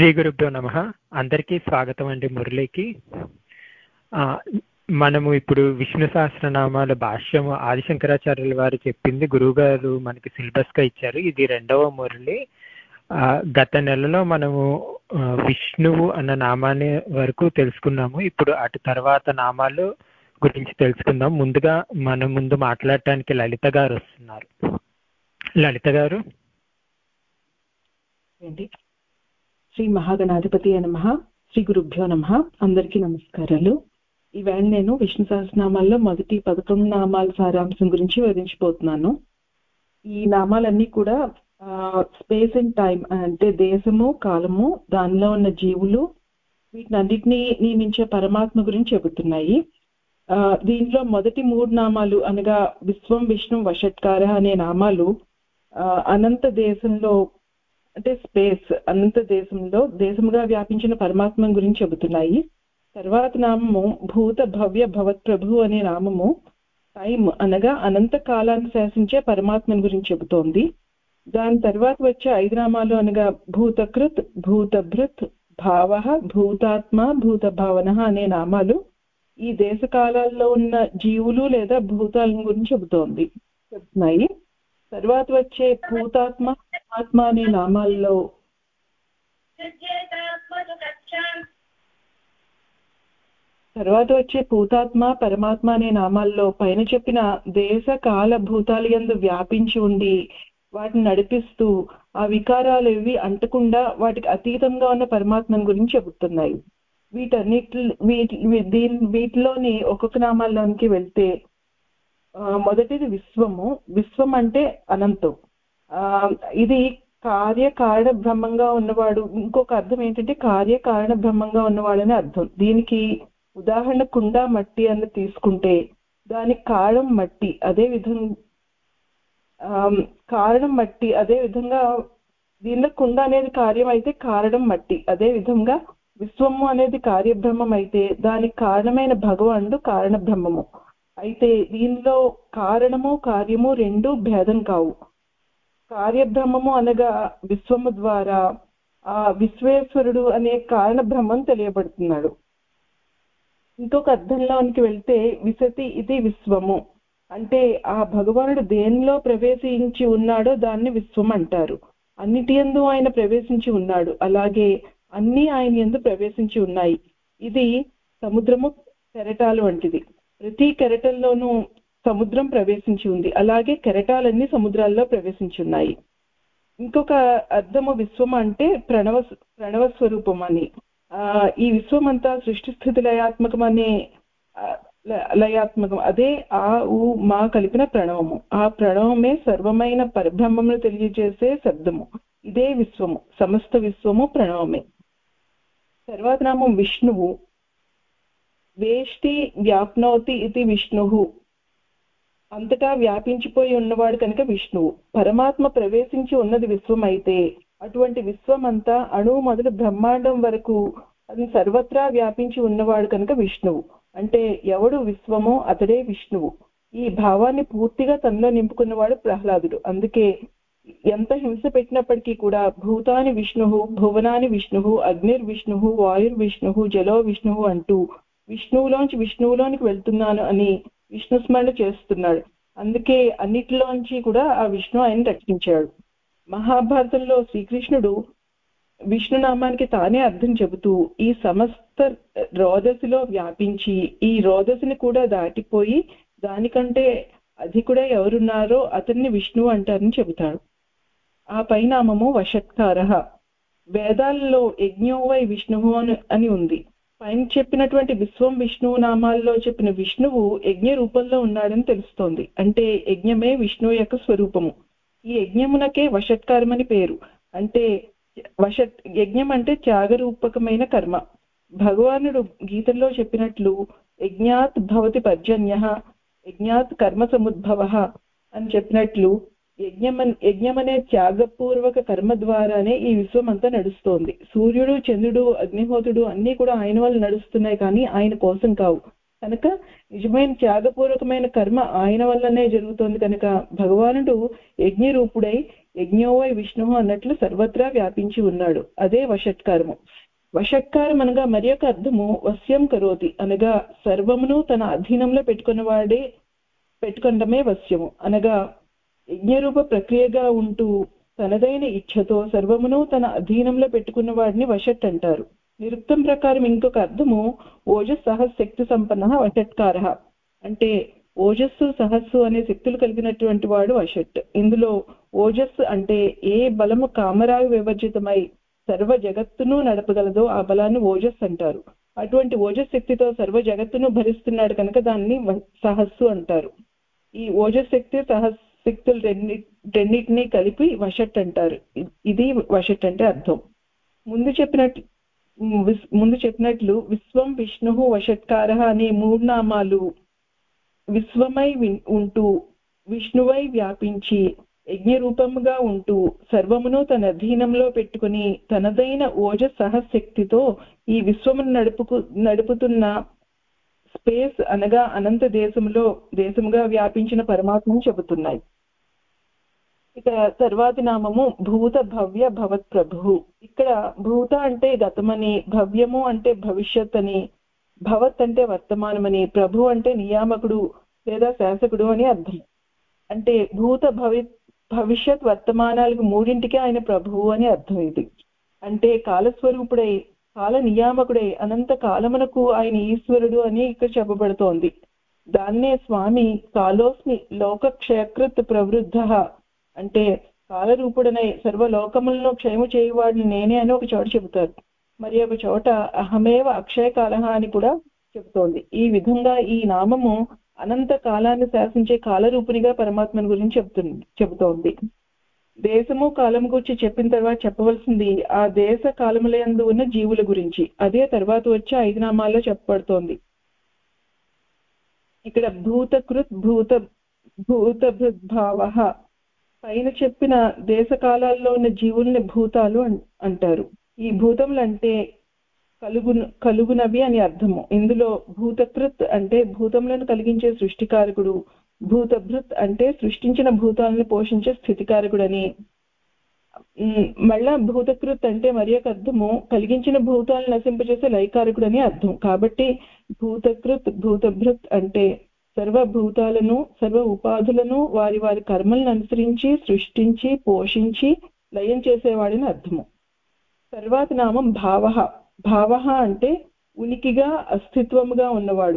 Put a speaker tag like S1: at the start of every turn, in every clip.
S1: శ్రీ గురుభ్యో నమః. అందరికీ స్వాగతం అండి మురళికి. మనము ఇప్పుడు విష్ణు సహస్రనామాల భాష్యము ఆదిశంకరాచార్యుల వారు చెప్పింది గురువుగారు మనకి సిలబస్గా ఇచ్చారు. ఇది 2వ మురళి. గత నెలలో మనము విష్ణువు అన్న నామాన్ని వరకు తెలుసుకున్నాము. ఇప్పుడు అటు తర్వాత నామాలు గురించి తెలుసుకుందాం. ముందుగా మన ముందు మాట్లాడటానికి లలిత గారు వస్తున్నారు. లలిత గారు.
S2: శ్రీ మహాగణాధిపతి నమః. శ్రీ గురుభ్యో నమః. అందరికీ నమస్కారాలు. ఈవేళ నేను విష్ణు సహస్రనామాల్లో మొదటి 11 నామాల సారాంశం గురించి వివరించబోతున్నాను. ఈ నామాలన్నీ కూడా స్పేస్ అండ్ టైం అంటే దేశము కాలము దానిలో ఉన్న జీవులు వీటినన్నిటినీ నియమించే పరమాత్మ గురించి చెబుతున్నాయి. దీనిలో మొదటి 3 నామాలు అనగా విశ్వం విష్ణు వషట్కార అనే నామాలు అనంత దేశంలో అంటే స్పేస్ అనంత దేశముగా వ్యాపించిన పరమాత్మ గురించి చెబుతున్నాయి. తర్వాత నామము భూత భవ్య భవత్ ప్రభు అనే నామము టైం అనగా అనంత కాలాన్ని శాసించే పరమాత్మని గురించి చెబుతోంది. దాని తర్వాత వచ్చే 5 నామాలు అనగా భూతకృత్ భూతభృత్ భావ భూతాత్మ భూత భావన అనే నామాలు ఈ దేశ కాలాల్లో ఉన్న జీవులు లేదా భూతాల గురించి చెబుతున్నాయి. తర్వాత వచ్చే భూతాత్మ ఆత్మ అనే నామాల్లో భూతాత్మ పరమాత్మ అనే నామాల్లో పైన చెప్పిన దేశ కాల భూతాల యందు వ్యాపించి ఉండి వాటిని నడిపిస్తూ ఆ వికారాలు ఏవి అంటకుండా వాటికి అతీతంగా ఉన్న పరమాత్మని గురించి చెబుతున్నాయి. వీటిలోని ఒక్కొక్క నామాల్లోనికి వెళ్తే మొదటిది విశ్వము. విశ్వం అంటే అనంతం. ఇది కార్యకారణ బ్రహ్మంగా ఉన్నవాడు. ఇంకొక అర్థం ఏంటంటే కార్యకారణ బ్రహ్మంగా ఉన్నవాడు అనే అర్థం. దీనికి ఉదాహరణ కుండ మట్టి అని తీసుకుంటే దానికి కారణం మట్టి, అదే విధంగా దీనిలో కుండ అనేది కార్యం అయితే కారణం మట్టి. అదే విధంగా విశ్వము అనేది కార్యబ్రహ్మం అయితే దానికి కారణమైన భగవానుడు కారణ బ్రహ్మము. అయితే దీనిలో కారణము కార్యము రెండూ భేదం కావు. కార్యబ్రహ్మము అనగా విశ్వము ద్వారా ఆ విశ్వేశ్వరుడు అనే కారణ బ్రహ్మం తెలియబడుతున్నాడు. ఇంకొక అర్థంలోనికి వెళ్తే విశతి ఇది విశ్వము అంటే ఆ భగవానుడు దేనిలో ప్రవేశించి ఉన్నాడో దాన్ని విశ్వం అంటారు. అన్నిటి యందు ఆయన ప్రవేశించి ఉన్నాడు, అలాగే అన్ని ఆయన యందు ప్రవేశించి ఉన్నాయి. ఇది సముద్రము కెరటాలు వంటిది. ప్రతి కెరటంలోనూ సముద్రం ప్రవేశించి ఉంది, అలాగే కెరటాలన్నీ సముద్రాల్లో ప్రవేశించి ఉన్నాయి. ఇంకొక అర్థము విశ్వం అంటే ప్రణవ స్వరూపం అని. ఈ విశ్వం అంతా సృష్టి స్థితి లయాత్మకం అదే ఆ ఊ మా కలిపిన ప్రణవము. ఆ ప్రణవమే సర్వమైన పరబ్రహ్మమును తెలియజేసే శబ్దము. ఇదే విశ్వము. సమస్త విశ్వము ప్రణవమే. తర్వాత నామం విష్ణువు. వేష్టి వ్యాప్నోతి ఇది విష్ణువు. అంతటా వ్యాపించిపోయి ఉన్నవాడు కనుక విష్ణువు. పరమాత్మ ప్రవేశించి ఉన్నది విశ్వం అయితే అటువంటి విశ్వం అంతా అణువు మొదలు బ్రహ్మాండం వరకు అది సర్వత్రా వ్యాపించి ఉన్నవాడు కనుక విష్ణువు. అంటే ఎవడు విశ్వమో అతడే విష్ణువు. ఈ భావాన్ని పూర్తిగా తనలో నింపుకున్నవాడు ప్రహ్లాదుడు. అందుకే ఎంత హింస పెట్టినప్పటికీ కూడా భూతాని విష్ణువు భువనాని విష్ణువు అగ్నిర్విష్ణువు వాయుర్విష్ణువు జలో విష్ణువు అంటూ విష్ణువులోనికి వెళ్తున్నాను అని విష్ణు స్మరణ చేస్తున్నాడు. అందుకే అన్నిటిలోంచి కూడా ఆ విష్ణు ఆయన రక్షించాడు. మహాభారతంలో శ్రీకృష్ణుడు విష్ణునామానికి తానే అర్థం చెబుతూ ఈ సమస్త రోదసిలో వ్యాపించి ఈ రోదసిని కూడా దాటిపోయి దానికంటే అధికుడే ఎవరున్నారో అతన్ని విష్ణువు అంటారని చెబుతాడు. ఆ పైనామము వషట్కార. వేదాలలో యజ్ఞోవై విష్ణువు అని ఉంది. పైన చెప్పినటువంటి విశ్వం విష్ణువు నామాల్లో చెప్పిన విష్ణువు యజ్ఞ రూపంలో ఉన్నాడని తెలుస్తోంది. అంటే యజ్ఞమే విష్ణువు యొక్క స్వరూపము. ఈ యజ్ఞమునకే వషట్కారం అని పేరు. అంటే యజ్ఞం అంటే త్యాగరూపకమైన కర్మ. భగవానుడు గీతల్లో చెప్పినట్లు యజ్ఞాత్ భవతి పర్జన్యః యజ్ఞాత్ కర్మ సముద్భవ అని చెప్పినట్లు యజ్ఞమనే త్యాగపూర్వక కర్మ ద్వారానే ఈ విశ్వం అంతా నడుస్తోంది. సూర్యుడు చంద్రుడు అగ్నిహోత్రుడు అన్నీ కూడా ఆయన వల్ల నడుస్తున్నాయి, కానీ ఆయన కోసం కావు. కనుక నిజమైన త్యాగపూర్వకమైన కర్మ ఆయన వల్లనే జరుగుతోంది. కనుక భగవానుడు యజ్ఞరూపుడై యజ్ఞో వై విష్ణు అన్నట్లు సర్వత్రా వ్యాపించి ఉన్నాడు. అదే వషట్కారము. వషట్కారం అనగా మరి యొక్క అర్థము వశ్యం కరోతి అనగా సర్వమును తన అధీనంలో పెట్టుకొనడమే వశ్యము అనగా యజ్ఞరూప ప్రక్రియగా ఉంటూ తనదైన ఇచ్ఛతో సర్వమును తన అధీనంలో పెట్టుకున్న వాడిని వషట్ అంటారు. నిరుక్తం ప్రకారం ఇంకొక అర్థము ఓజస్సహ శక్తి సంపన్న వషట్కార అంటే ఓజస్సు సహస్సు అనే శక్తులు కలిగినటువంటి వాడు వషట్. ఇందులో ఓజస్సు అంటే ఏ బలము కామరాగు వివర్జితమై సర్వ జగత్తును నడపగలదో ఆ బలాన్ని ఓజస్ అంటారు. అటువంటి ఓజస్ శక్తితో సర్వ జగత్తును భరిస్తున్నాడు కనుక దాన్ని సహస్సు అంటారు. ఈ ఓజస్ శక్తి సహశక్తులు రెండింటినీ కలిపి వషట్ అంటారు. ఇది వషట్ అంటే అర్థం. ముందు చెప్పినట్లు విశ్వం విష్ణు వషట్కార అనే 3 నామాలు విశ్వమై ఉంటూ విష్ణువై వ్యాపించి యజ్ఞరూపముగా ఉంటూ సర్వమును తన అధీనంలో పెట్టుకుని తనదైన ఓజస్ సహశక్తితో ఈ విశ్వమును నడుపుతున్న స్పేస్ అనగా అనంత దేశముగా వ్యాపించిన పరమాత్మను చెబుతున్నాయి. ఇక తర్వాతి నామము భూత భవ్య భవత్ ప్రభు. ఇక్కడ భూత అంటే గతమని, భవ్యము అంటే భవిష్యత్ అని, భవత్ అంటే వర్తమానమని, ప్రభు అంటే నియామకుడు లేదా శాసకుడు అని అర్థం. అంటే భూత భవిష్యత్ వర్తమానాలకు మూడింటికి ఆయన ప్రభువు అని అర్థం. ఇది అంటే కాలస్వరూపుడై కాల నియామకుడై అనంత కాలమునకు ఆయన ఈశ్వరుడు అని ఇక్కడ చెప్పబడుతోంది. దాన్నే స్వామి కాలోస్మి లోకక్షయకృత్ ప్రవృద్ధ అంటే కాలరూపుడనై సర్వలోకములను క్షయము చేయువాడిని నేనే అని ఒక చోట చెబుతారు. మరి ఒక చోట అహమేవ అక్షయకాల అని కూడా చెబుతోంది. ఈ విధంగా ఈ నామము అనంత కాలాన్ని శాసించే కాలరూపునిగా పరమాత్మని గురించి చెబుతోంది. దేశము కాలము గురించి చెప్పిన తర్వాత చెప్పవలసింది ఆ దేశ కాలములందు ఉన్న జీవుల గురించి. అదే తర్వాత వచ్చే 5 నామాల్లో చెప్పబడుతోంది. ఇక్కడ భూతకృత్ భూతభృద్భావ పైన చెప్పిన దేశ కాలాల్లో ఉన్న జీవుల్ని భూతాలు అంటారు. ఈ భూతములు అంటే కలుగునవి అని అర్థము. ఇందులో భూతకృత్ అంటే భూతములను కలిగించే సృష్టికారకుడు, భూతభృత్ అంటే సృష్టించిన భూతాలను పోషించే స్థితికారకుడని, మళ్ళా భూతకృత్ అంటే మరి ఒక అర్థము కలిగించిన భూతాలను నశింపజేసే లయకారకుడు అని అర్థం. కాబట్టి భూతకృత్ భూతభృత్ అంటే సర్వభూతాలను సర్వ ఉపాధులను వారి వారి కర్మలను అనుసరించి సృష్టించి పోషించి లయం చేసేవాడని అర్థము. తర్వాతి నామం భావ. భావ అంటే ఉనికిగా అస్తిత్వముగా ఉన్నవాడు.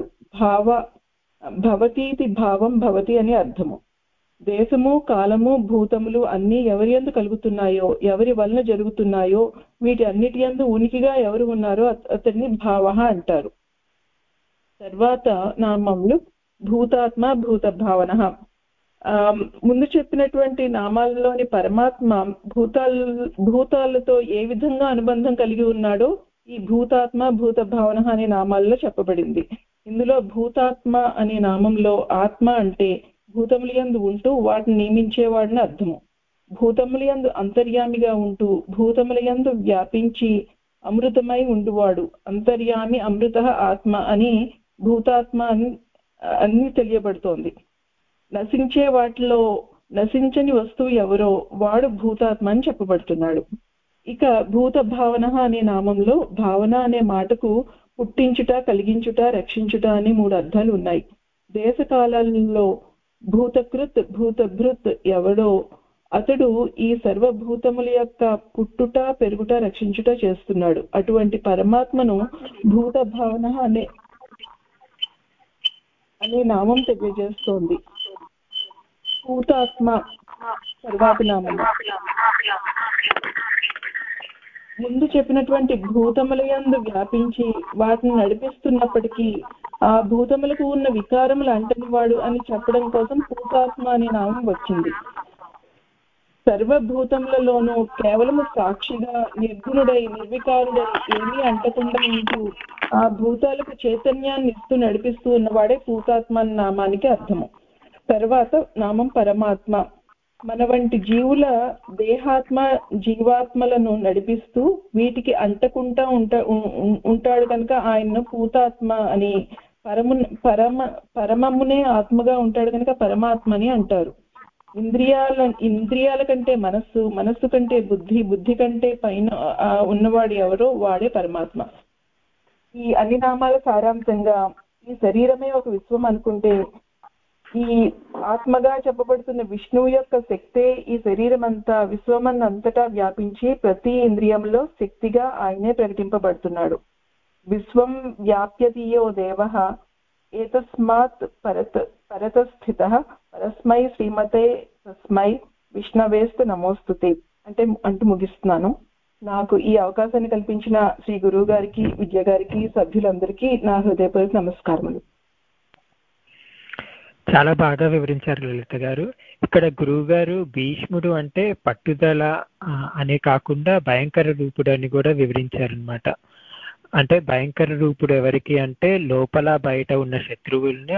S2: భవతీతి భావం భవతి అని అర్థము. దేశము కాలము భూతములు అన్నీ ఎవరి యందు కలుగుతున్నాయో ఎవరి వలన జరుగుతున్నాయో వీటి అన్నిటి యందు ఉనికిగా ఎవరు ఉన్నారో అతన్ని భావ అంటారు. తర్వాత నామములు భూతాత్మ భూత భావన. ముందు చెప్పినటువంటి నామాలలోని పరమాత్మ భూతాలతో ఏ విధంగా అనుబంధం కలిగి ఉన్నాడో ఈ భూతాత్మ భూత భావన అనే నామాల్లో చెప్పబడింది. ఇందులో భూతాత్మ అనే నామంలో ఆత్మ అంటే భూతములందు ఉంటూ వాటిని నియమించేవాడిని అర్థము. భూతములందు అంతర్యామిగా ఉంటూ భూతములందు వ్యాపించి అమృతమై ఉండువాడు. అంతర్యామి అమృత ఆత్మ అని భూతాత్మ అని తెలియబడుతోంది. నశించే వాటిలో నశించని వస్తువు ఎవరో వాడు భూతాత్మ అని చెప్పబడుతున్నాడు. ఇక భూత భావన అనే నామంలో భావన అనే మాటకు పుట్టించుట, కలిగించుట, రక్షించుట అనే 3 అర్థాలు ఉన్నాయి. దేశకాలలో భూతకృత్ భూతభృత్ ఎవడో అతడు ఈ సర్వభూతముల యొక్క పుట్టుట పెరుగుట రక్షించుట చేస్తున్నాడు. అటువంటి పరమాత్మను భూత భావన అనే నామం తెలియజేస్తోంది. భూతాత్మ తర్వాతి నామం. ముందు చెప్పినటువంటి భూతములయందు వ్యాపించి వాటిని నడిపిస్తున్నప్పటికీ ఆ భూతములకు ఉన్న వికారములు అంటని వాడు అని చెప్పడం కోసం భూతాత్మ అనే నామం వచ్చింది. సర్వభూతములలోనూ కేవలము సాక్షిగా నిర్గుణుడై నిర్వికారుడై ఏమీ అంటకుండా ఉంటూ ఆ భూతాలకు చైతన్యాన్ని ఇస్తూ నడిపిస్తూ ఉన్నవాడే భూతాత్మ అనే నామానికి అర్థము. తర్వాత నామం పరమాత్మ. మన వంటి జీవుల దేహాత్మ జీవాత్మలను నడిపిస్తూ వీటికి అంటకుండా ఉంటాడు కనుక ఆయన్ను భూతాత్మ అని, పరమమునే ఆత్మగా ఉంటాడు కనుక పరమాత్మ అని అంటారు. ఇంద్రియాల కంటే మనస్సు కంటే బుద్ధి కంటే పైన ఉన్నవాడు ఎవరో వాడే పరమాత్మ. ఈ అన్ని నామాల సారాంశంగా ఈ శరీరమే ఒక విశ్వం అనుకుంటే, ఈ ఆత్మగా చెప్పబడుతున్న విష్ణువు యొక్క శక్తే ఈ శరీరం అంతా విశ్వమన్నంతటా వ్యాపించి ప్రతి ఇంద్రియంలో శక్తిగా ఆయనే ప్రకటింపబడుతున్నాడు. విశ్వం వ్యాప్యతీయో దేవః ఏతస్మాత్ పరతస్థితః పరస్మై శ్రీమతే తస్మై విష్ణవేస్తు నమోస్తుతే అంటూ ముగిస్తున్నాను. నాకు ఈ అవకాశాన్ని కల్పించిన శ్రీ గురువు గారికి, విద్య గారికి, సభ్యులందరికీ నా హృదయపూర్వక నమస్కారములు.
S1: చాలా బాగా వివరించారు లలిత గారు. ఇక్కడ గురువు గారు భీష్ముడు అంటే పట్టుదల అనే కాకుండా భయంకర రూపుడు అని కూడా వివరించారనమాట. అంటే భయంకర రూపుడు ఎవరికి అంటే లోపల బయట ఉన్న శత్రువుల్ని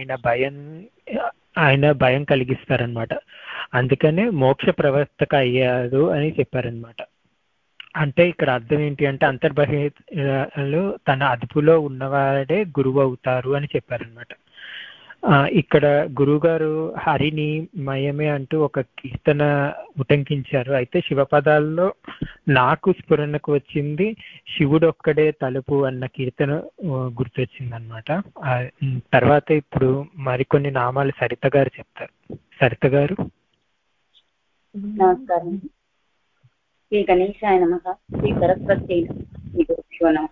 S1: ఆయన భయం కలిగిస్తారనమాట. అందుకనే మోక్ష ప్రవర్తక అయ్యారు అని చెప్పారనమాట. అంటే ఇక్కడ అర్థం ఏంటి అంటే అంతర్బహిలు తన అదుపులో ఉన్నవాడే గురువు అవుతారు అని చెప్పారనమాట. ఇక్కడ గురువుగారు హరిని మయమే అంటూ ఒక కీర్తన ఉటంకించారు. అయితే శివపదాల్లో నాకు స్ఫురణకు వచ్చింది శివుడు ఒక్కడే తలుపు అన్న కీర్తన గుర్తొచ్చింది అనమాట. తర్వాత ఇప్పుడు మరికొన్ని నామాలు సరిత గారు చెప్తారు. సరిత గారు.
S3: నమస్కారం. శ్రీ గణేశాయ నమః. శ్రీ సరస్వతి నమః.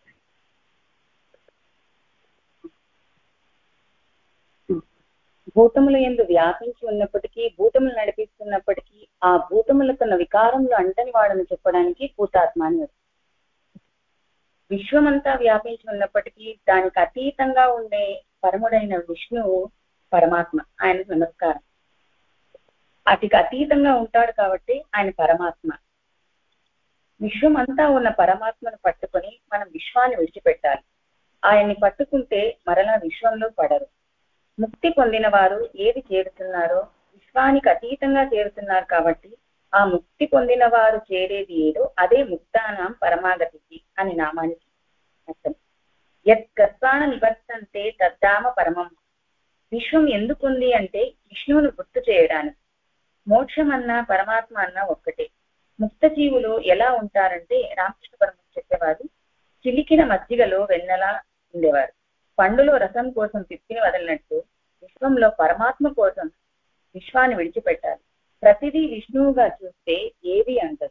S3: భూతముల యందు వ్యాపించి ఉన్నప్పటికీ, భూతములు నడిపిస్తున్నప్పటికీ ఆ భూతములకున్న వికారములు అంటని వాడని చెప్పడానికి భూతాత్మ అని వస్తుంది. విశ్వమంతా వ్యాపించి ఉన్నప్పటికీ దానికి అతీతంగా ఉండే పరముడైన విష్ణువు పరమాత్మ. ఆయనకు నమస్కారం. అతికి అతీతంగా ఉంటాడు కాబట్టి ఆయన పరమాత్మ. విశ్వమంతా ఉన్న పరమాత్మను పట్టుకొని మనం విశ్వాన్ని విడిచిపెట్టాలి. ఆయన్ని పట్టుకుంటే మరలా విశ్వంలో పడరు. ముక్తి పొందిన వారు ఏది చేరుతున్నారో విశ్వానికి అతీతంగా చేరుతున్నారు కాబట్టి ఆ ముక్తి పొందిన వారు చేరేది ఏదో అదే ముక్తానాం పరమాగతికి అని నామానికి అర్థం. యత్ గర్భాణ నివర్తంతే తద్ధామ పరమం. విశ్వం ఎందుకుంది అంటే విష్ణువును గుర్తు చేయడానికి. మోక్షం అన్నా పరమాత్మ అన్నా ఒక్కటే. ముక్త జీవులు ఎలా ఉంటారంటే రామకృష్ణ పరమహంస చెప్పేవారు, చిలికిన మజ్జిగలో వెన్నెలా ఉండేవారు. పండులో రసం కోసం తిప్పిని వదలినట్టు విశ్వంలో పరమాత్మ కోసం విశ్వాన్ని విడిచిపెట్టాలి. ప్రతిదీ విష్ణువుగా చూస్తే ఏది అంటదు.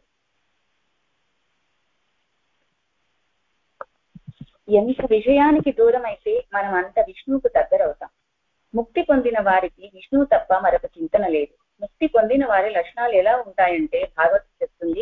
S3: ఎంత విషయానికి దూరం అయితే మనం అంత విష్ణువుకు దగ్గరవుతాం. ముక్తి పొందిన వారికి విష్ణువు తప్ప మరొక చింతన లేదు. ముక్తి పొందిన వారి లక్షణాలు ఎలా ఉంటాయంటే భాగవతం చెప్తుంది,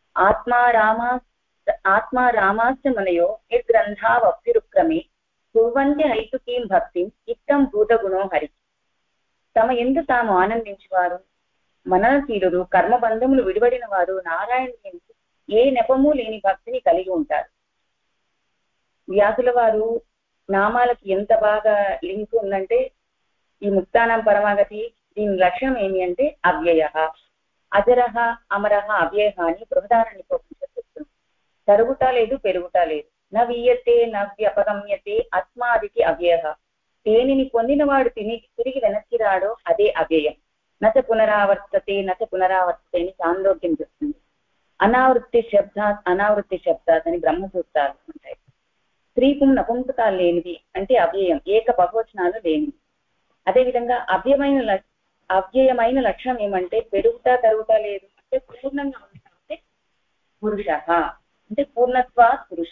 S3: ఆత్మా రామాశ్చ మునయో నిర్గ్రంథావప్తిరుక్రమే కుర్వంతి హైతుకీం భక్తిం ఇత్తం భూతగుణో హరి. తమ ఎందు తాము ఆనందించేవారు, మననశీలురు, కర్మబంధములు విడివడిన వారు నారాయణుని ఏ నెపము లేని భక్తిని కలిగి ఉంటారు. వ్యాసుల వారు నామాలకి ఎంత బాగా లింక్ ఉందంటే ఈ ముక్తానాం పరమాగతి దీని లక్ష్యం ఏమి అంటే అవ్యయ, అజరహ అమరహ అవ్యయ అని బృహదారణ్యకోపనిషత్తు చెప్తుంది. తరుగుట లేదు, పెరుగుట లేదు. నవీయతే నవ్యపగమ్యతే అస్మాదికి అవ్యయ. దేనిని పొందినవాడు తిరిగి వెనక్కి రాడో అదే అవ్యయం. నచ పునరావర్తతే అని చాందోగ్యం చెప్తుంది. అనావృత్తి శబ్దాత్ అని బ్రహ్మసూత్రాలు ఉంటాయి. స్త్రీపుం నపుంసకాలు లేనిది అంటే అవ్యయం, ఏక బహువచనాలు లేనిది. అదేవిధంగా అవ్యయమైన లక్షణం ఏమంటే పెరుగుతా తరుగుతా లేదు అంటే పూర్ణంగా ఉంటా పురుష అంటే పూర్ణత్వాత్ పురుష.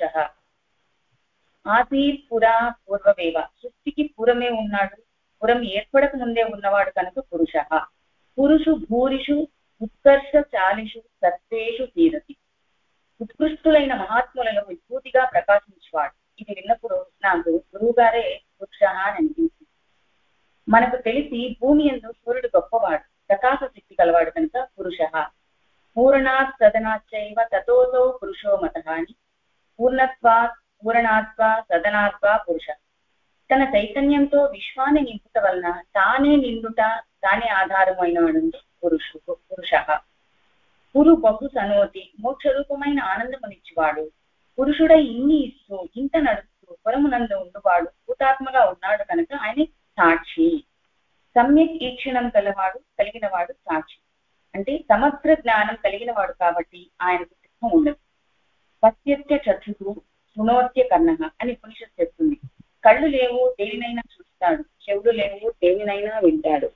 S3: ఆసీత్ పురా పూర్వమేవ, సృష్టికి పూర్వమే ఉన్నాడు, పురం ఏర్పడక ముందే ఉన్నవాడు కనుక పురుష. పురుషు భూరిషు ఉత్కర్ష చాలిషు సత్వేషు తీరతి. ఉత్కృష్టులైన మహాత్ములలో విభూతిగా ప్రకాశించేవాడు. ఇది విన్నప్పుడు నాకు గురువు గారే పురుష అని అనిపించింది. మనకు తెలిసి భూమి యందు సూర్యుడు గొప్పవాడు, ప్రకాశ శక్తి కలవాడు కనుక పురుష. పూర్ణాత్ సదనాచ్చైవ తతోతో పురుషో మతః అని పూర్ణాత్వా సదనాత్వా పురుష. తన చైతన్యంతో విశ్వాన్ని నింపుట వలన తానే నిండుట, తానే ఆధారమైన పురుష. పురు బహు సనోతి, మోక్ష రూపమైన ఆనందమునిచ్చేవాడు. పురుషుడై ఇన్ని ఇస్తూ ఇంత నడుస్తూ పురమునందు ఉండువాడు భూతాత్మగా ఉన్నాడు కనుక ఆయన సాక్షి. సమ్యక్ ఈక్షణం కలిగిన వాడు సాక్షి. అంటే సమగ్ర జ్ఞానం కలిగిన వాడు కాబట్టి ఆయనకు దుఃఖం ఉండదు. పశ్యత్య చక్షుకు శృణోత్య కర్ణః అని ఉపనిషత్తు చెప్తుంది. కళ్ళు లేవు, దేనినైనా చూస్తాడు. చెవులు లేవు, దేనినైనా వింటాడు.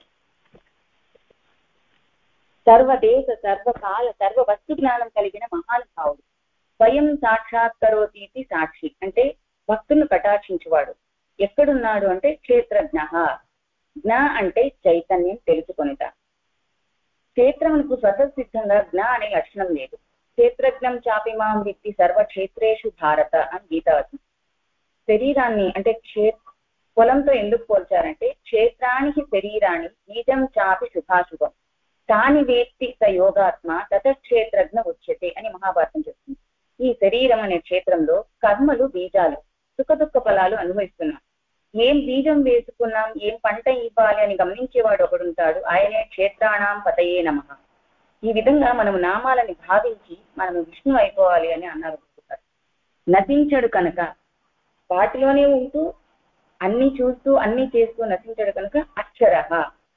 S3: సర్వదేశ సర్వకాల సర్వ వస్తు జ్ఞానం కలిగిన మహానుభావుడు. స్వయం సాక్షాత్కరోతీతి సాక్షి. అంటే భక్తులను కటాక్షించువాడు. ఎక్కడున్నాడు అంటే క్షేత్రజ్ఞ. జ్ఞ అంటే చైతన్యం, తెలుసుకొనుట. క్షేత్రమునకు స్వతసిద్ధంగా జ్ఞ అనే లక్షణం లేదు. క్షేత్రజ్ఞం చాపిమాం విత్తి సర్వక్షేత్రేషు భారత అని గీతావచనం. శరీరాన్ని అంటే పొలంతో ఎందుకు పోల్చారంటే క్షేత్రానికి శరీరాన్ని బీజం చాపి శుభాశుభం తాని వేత్తి స యోగాత్మ తతక్షేత్రజ్ఞ ఉచ్యతే అని మహాభారతం చెప్తుంది. ఈ శరీరం అనే క్షేత్రంలో కర్మలు బీజాలు, సుఖదుఖ ఫలాలు అనుభవిస్తున్నాం. ఏం బీజం వేసుకున్నాం, ఏం పంట ఇవ్వాలి అని గమనించేవాడు ఒకడుంటాడు. ఆయనే క్షేత్రాణం పతయే నమః. ఈ విధంగా మనము నామాలని భావించి మనము విష్ణు అయిపోవాలి అని అన్నారు. నశించడు కనుక, వాటిలోనే ఉంటూ అన్ని చూస్తూ అన్ని చేస్తూ నశించడు కనుక అక్షరః.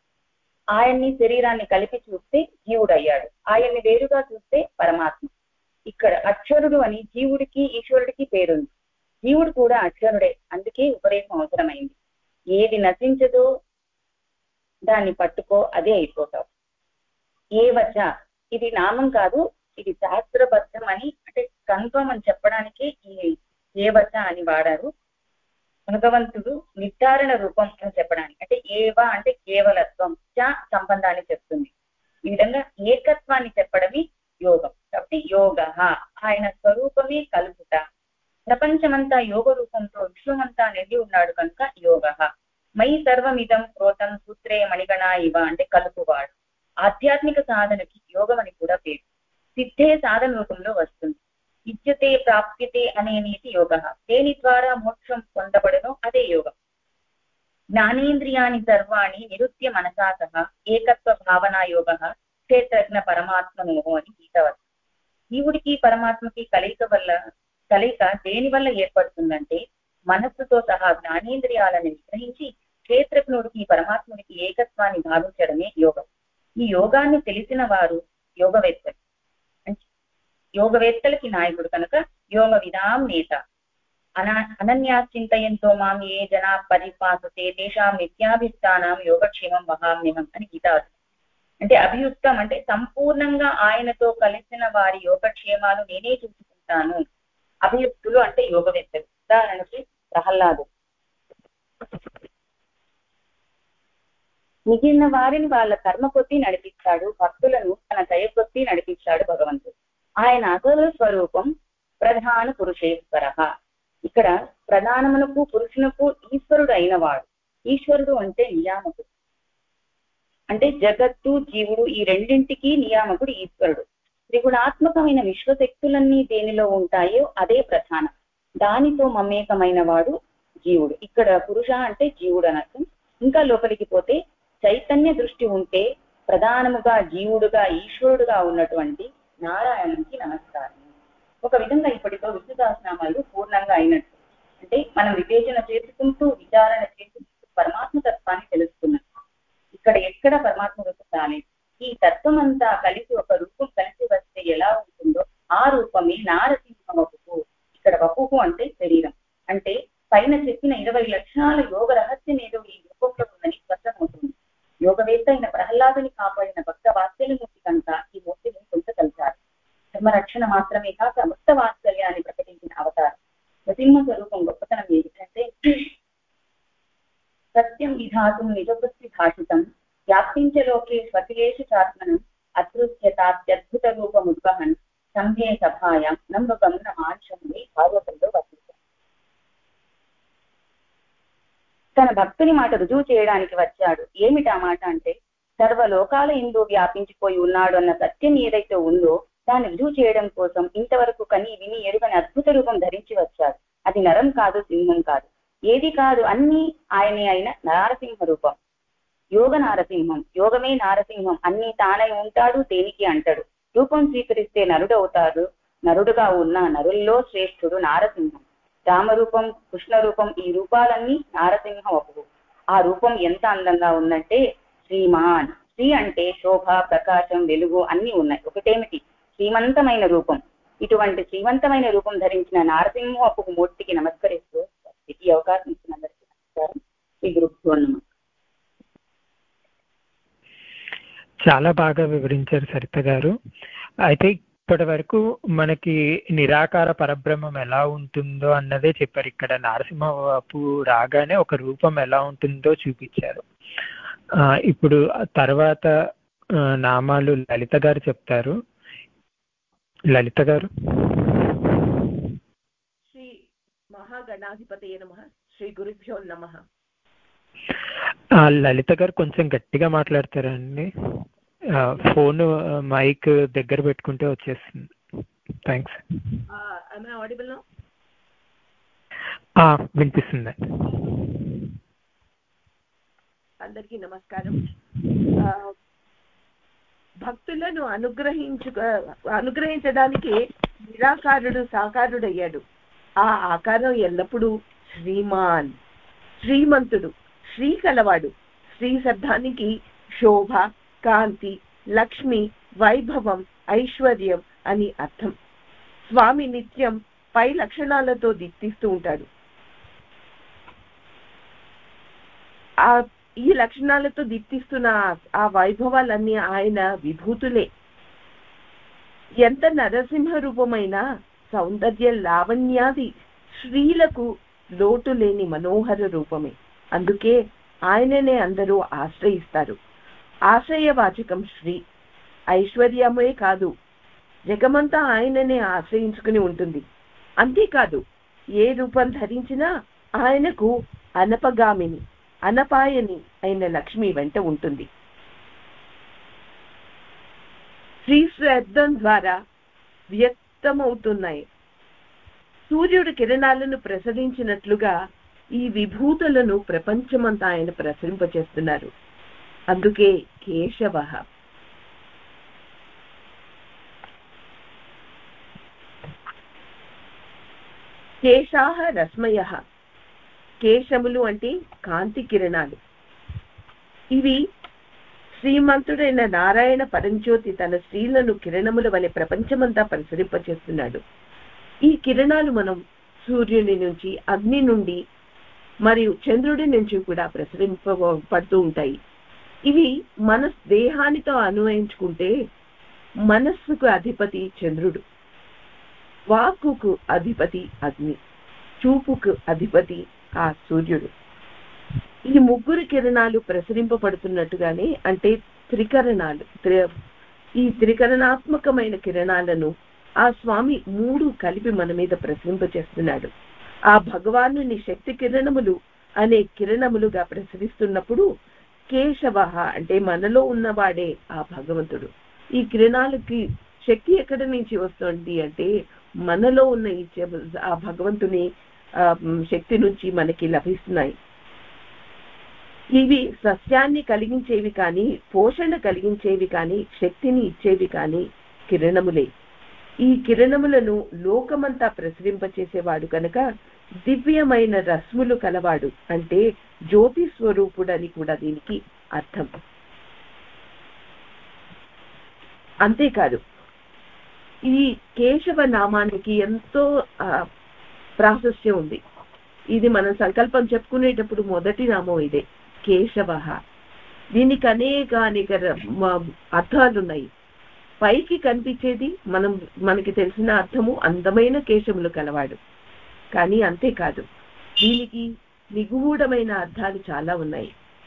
S3: ఆయన్ని శరీరాన్ని కలిపి చూస్తే జీవుడయ్యాడు, ఆయన్ని వేరుగా చూస్తే పరమాత్మ. ఇక్కడ అక్షరుడు అని జీవుడికి ఈశ్వరుడికి పేరుంది. జీవుడు కూడా అక్షరుడే, అందుకే ఉపదేశం అవసరమైంది. ఏది నశించదో దాన్ని పట్టుకో, అదే అయిపోతావు. ఏవచ ఇది నామం కాదు, ఇది శాస్త్రబద్ధం అని అంటే కన్ఫర్మ్ అని చెప్పడానికి ఈ ఏవచ అని వాడారు. భగవంతుడు నిర్ధారణ రూపం అని చెప్పడానికి, అంటే ఏవ అంటే కేవలత్వం, చ సంబంధాన్ని చెప్తుంది. ఈ విధంగా ఏకత్వాన్ని చెప్పడమే యోగం. కాబట్టి యోగ ఆయన స్వరూపమే కలుపుట. ప్రపంచమంతా యోగ రూపంతో విశ్వమంతా నిండి ఉన్నాడు కనుక యోగ. మై సర్వమిదం ప్రోతం సూత్రే మణిగణ ఇవ అంటే కలుపువాడు. ఆధ్యాత్మిక సాధనకి యోగం అని కూడా పేరు. సిద్ధే సాధన రూపంలో వస్తుంది. ఇజ్యతే ప్రాప్యతే అనే నీతి యోగ. దేని ద్వారా మోక్షం పొందబడనో అదే యోగం. జ్ఞానేంద్రియాని సర్వాణి నిరుత్య మనసా సహ ఏకత్వ భావనా యోగ క్షేత్రజ్ఞ పరమాత్మనోహో అని గీతవచనం. జీవుడికి పరమాత్మకి కలయిక దేని వల్ల ఏర్పడుతుందంటే మనస్సుతో సహా జ్ఞానేంద్రియాలను విగ్రహించి క్షేత్రజ్ఞుడికి పరమాత్ముడికి ఏకత్వాన్ని భావించడమే యోగం. ఈ యోగాన్ని తెలిసిన వారు యోగవేత్తలు. యోగవేత్తలకి నాయకుడు కనుక యోగ విధాం నేత. అనన్యాశ్చింతయంతో మాం ఏ జనా పరిపాసతే తేషాం నిత్యాభిష్టానాం యోగక్షేమం వహామ్యహం అని గీతావచనం. అంటే అభియుక్తం అంటే సంపూర్ణంగా ఆయనతో కలిసిన వారి యోగక్షేమాలు నేనే చూసుకుంటాను. అభియుక్తులు అంటే యోగవేత్తలు. ఉదాహరణకి ప్రహ్లాదు. మిగిలిన వారిని వాళ్ళ కర్మ కొద్దీ నడిపిస్తాడు, భక్తులను తన దయ కొద్దీ నడిపిస్తాడు భగవంతుడు. ఆయన అసలు స్వరూపం ప్రధాన పురుషేశ్వర. ఇక్కడ ప్రధానమునకు పురుషునకు ఈశ్వరుడు అయినవాడు. ఈశ్వరుడు అంటే నియామకుడు, అంటే జగత్తు జీవుడు ఈ రెండింటికి నియామకుడు ఈశ్వరుడు. త్రిగుణాత్మకమైన విశ్వశక్తులన్నీ దేనిలో ఉంటాయో అదే ప్రధానం. దానితో మమేకమైన వాడు జీవుడు. ఇక్కడ పురుష అంటే జీవుడు అనర్థం. ఇంకా లోపలికి పోతే చైతన్య దృష్టి ఉంటే ప్రధానముగా జీవుడుగా ఈశ్వరుడుగా ఉన్నటువంటి నారాయణునికి నమస్కారం. ఒక విధంగా ఇప్పటితో విష్ణు సహస్రనామాలు పూర్ణంగా అయినట్టు. అంటే మనం వివేచన చేసుకుంటూ విచారణ చేసుకుంటూ పరమాత్మ తత్వాన్ని తెలుసుకున్నాం. ఇక్కడ ఎక్కడ పరమాత్మ రూపం రాలేదు. ఈ తత్వం అంతా కలిసి ఒక రూపం కలిసి వస్తే ఎలా ఉంటుందో ఆ రూపమే నారసింహ వపుః. ఇక్కడ వపుః అంటే శరీరం. అంటే పైన చెప్పిన 20 లక్షణాల యోగ రహస్యం ఏదో ఈ రూపంలో ఉందని స్పష్టమవుతుంది. యోగవేత్త అయిన ప్రహ్లాదుని కాపాడిన భక్త వాత్సల్యమూర్తి కనుక ఈ మూర్తిని పొందగలిచారు. ధర్మరక్షణ మాత్రమే కాక భక్త వాత్సల్యాన్ని ప్రకటించిన అవతారం. నృసింహ స్వరూపం గొప్పతనం ఏంటంటే సత్యం విధాతుం నిజవృత్తి భాషితం వ్యాప్తించ లోకే స్వకిలేషు చాత్మనం అదృశ్యతాత్యద్భుత రూపముద్వహన్ సంభే సభాయాం నంబగమ్న మాంశంని భాగవతంలో వర్తించారు. తన భక్తుని మాట రుజువు చేయడానికి వచ్చాడు. ఏమిటా మాట అంటే సర్వలోకాల ఎందు వ్యాపించిపోయి ఉన్నాడు అన్న సత్యం ఏదైతే ఉందో దాన్ని రుజువు చేయడం కోసం ఇంతవరకు కని విని ఎరుగని అద్భుత రూపం ధరించి వచ్చాడు. అది నరం కాదు, సింహం కాదు, ఏది కాదు, అన్ని ఆయనే అయిన నారసింహ రూపం. యోగ నారసింహం, యోగమే నారసింహం. అన్ని తానై ఉంటాడు, దేనికి అంటాడు. రూపం స్వీకరిస్తే నరుడు అవుతాడు. నరుడుగా ఉన్న నరుల్లో శ్రేష్ఠుడు నారసింహం. రామరూపం, కృష్ణ రూపం, ఈ రూపాలన్నీ నారసింహ వపుః. ఆ రూపం ఎంత అందంగా ఉందంటే శ్రీమాన్. శ్రీ అంటే శోభ, ప్రకాశం, వెలుగు అన్ని ఉన్నాయి. ఒకటేమిటి, శ్రీమంతమైన రూపం. ఇటువంటి శ్రీమంతమైన రూపం ధరించిన నారసింహపు మూర్తికి నమస్కరిస్తూ ఈ అవకాశం ఇచ్చిన అందరికీ నమస్కారం. ఈ గురుభ్యో నమః.
S1: చాలా బాగా వివరించారు సరిత గారు. అయితే ఇప్పటి వరకు మనకి నిరాకార పరబ్రహ్మం ఎలా ఉంటుందో అన్నదే చెప్పారు. ఇక్కడ నరసింహపు రాగానే ఒక రూపం ఎలా ఉంటుందో చూపించారు. ఇప్పుడు తర్వాత నామాలు లలిత గారు చెప్తారు. లలిత గారు.
S4: శ్రీ మహాగణాధిపతయే నమః. శ్రీ గురుభ్యో నమః.
S1: లలిత గారు కొంచెం గట్టిగా మాట్లాడతారండి. ఫోన్ మైక్ దగ్గర పెట్టుకుంటే వచ్చేస్తుంది. థ్యాంక్స్. వినిపిస్తుంది.
S4: అందరికీ నమస్కారం. భక్తులను అనుగ్రహించడానికి నిరాకారుడు సాకారుడయ్యాడు. ఆ ఆకారం ఎల్లప్పుడూ శ్రీమాన్, శ్రీమంతుడు, శ్రీ కలవాడు. శ్రీ శబ్దానికి శోభ, కాంతి, లక్ష్మి, వైభవం, ఐశ్వర్యం అని అర్థం. స్వామి నిత్యం పై లక్షణాలతో దీప్తిస్తూ ఉంటాడు. ఈ లక్షణాలతో దీప్తిస్తున్న ఆ వైభవాలన్నీ ఆయన విభూతులే. ఎంత నరసింహ రూపమైన సౌందర్య లావణ్యాది శ్రీలకు లోటు లేని మనోహర రూపమే. అందుకే ఆయననే అందరూ ఆశ్రయిస్తారు. ఆశ్రయవాచకం శ్రీ. ఐశ్వర్యమే కాదు, జగమంతా ఆయననే ఆశ్రయించుకుని ఉంటుంది. అంతేకాదు, ఏ రూపం ధరించినా ఆయనకు అనపగామిని, అనపాయని అయిన లక్ష్మి వెంట ఉంటుంది. శ్రీ శబ్దం ద్వారా వ్యక్తమవుతున్నాయి. సూర్యుడు కిరణాలను ప్రసరించినట్లుగా ఈ విభూతులను ప్రపంచమంతా ఆయన ప్రసరింపచేస్తున్నారు. అందుకే కేశవ. కేశాః రశ్మయః. కేశములు అంటే కాంతి కిరణాలు. ఇవి శ్రీమంతుడైన నారాయణ పరంజ్యోతి తన స్త్రీలను కిరణముల వలె ప్రపంచమంతా ప్రసరింపచేస్తున్నాడు. ఈ కిరణాలు మనం సూర్యుని నుంచి, అగ్ని నుండి మరియు చంద్రుడి నుంచి కూడా ప్రసరింపబడుతూ ఉంటాయి. ఇవి మన దేహానితో అన్వయించుకుంటే మనస్సుకు అధిపతి చంద్రుడు, వాక్కుకు అధిపతి అగ్ని, చూపుకు అధిపతి ఆ సూర్యుడు. ఈ ముగ్గురు కిరణాలు ప్రసరింపబడుతున్నట్టుగానే, అంటే త్రికరణాలు, ఈ త్రికరణాత్మకమైన కిరణాలను ఆ స్వామి మూడు కలిపి మన మీద ప్రసరింపచేస్తున్నాడు. ఆ భగవానుని శక్తి కిరణములు అనే కిరణములుగా ప్రసరిస్తున్నప్పుడు కేశవ అంటే మనలో ఉన్నవాడే ఆ భగవంతుడు. ఈ కిరణాలకి శక్తి ఎక్కడి నుంచి వస్తుంది అంటే మనలో ఉన్న ఆ భగవంతుని శక్తి నుంచి మనకి లభిస్తున్నాయి. ఇవి సస్యాన్ని కలిగించేవి కానీ, పోషణ కలిగించేవి కానీ, శక్తిని ఇచ్చేవి కానీ కిరణములే. ఈ కిరణములను లోకమంతా ప్రసరింపచేసేవాడు కనుక దివ్యమైన రశ్ములు కలవాడు, అంటే జ్యోతి స్వరూపుడని కూడా దీనికి అర్థం. అంతేకాదు, ఈ కేశవ నామానికి ఎంతో ప్రాశస్త్యం ఉంది. ఇది మనం సంకల్పం చెప్పుకునేటప్పుడు మొదటి నామం ఇదే, కేశవ. దీనికి అనేక అర్థాలున్నాయి. పైకి కనిపించేది మనకి తెలిసిన అర్థము అందమైన కేశములు కలవాడు. కానీ అంతేకాదు, దీనికి నిగూఢమైన అర్థాలు చాలా ఉన్నాయి.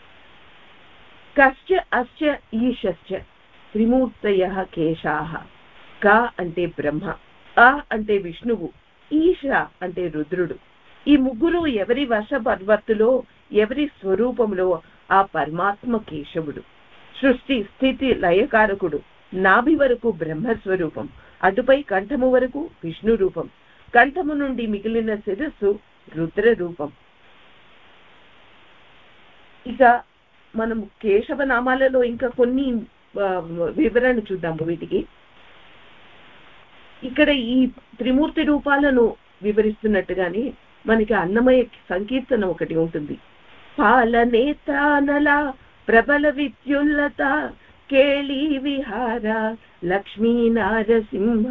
S4: కశ్చ అశ్చ ఈశ్చ త్రిమూర్తయః కేశాః. క అంటే బ్రహ్మ, అ అంటే విష్ణువు, ఈశ అంటే రుద్రుడు. ఈ ముగ్గురు ఎవరి వశపర్వర్తులో, ఎవరి స్వరూపంలో ఆ పరమాత్మ కేశవుడు. సృష్టి స్థితి లయకారకుడు. నాభి వరకు బ్రహ్మస్వరూపం, అటుపై కంఠము వరకు విష్ణు రూపం, కంఠము నుండి మిగిలిన శిరస్సు రుద్ర రూపం. ఇక మనం కేశవ నామాలలో ఇంకా కొన్ని వివరణ చూద్దాము. వీటికి ఇక్కడ ఈ త్రిమూర్తి రూపాలను వివరిస్తున్నట్టుగానే మనకి అన్నమయ సంకీర్తన ఒకటి ఉంటుంది. పాలనేత్రానల ప్రబల విద్యుల్లత కేళీ విహార లక్ష్మీ నారసింహ.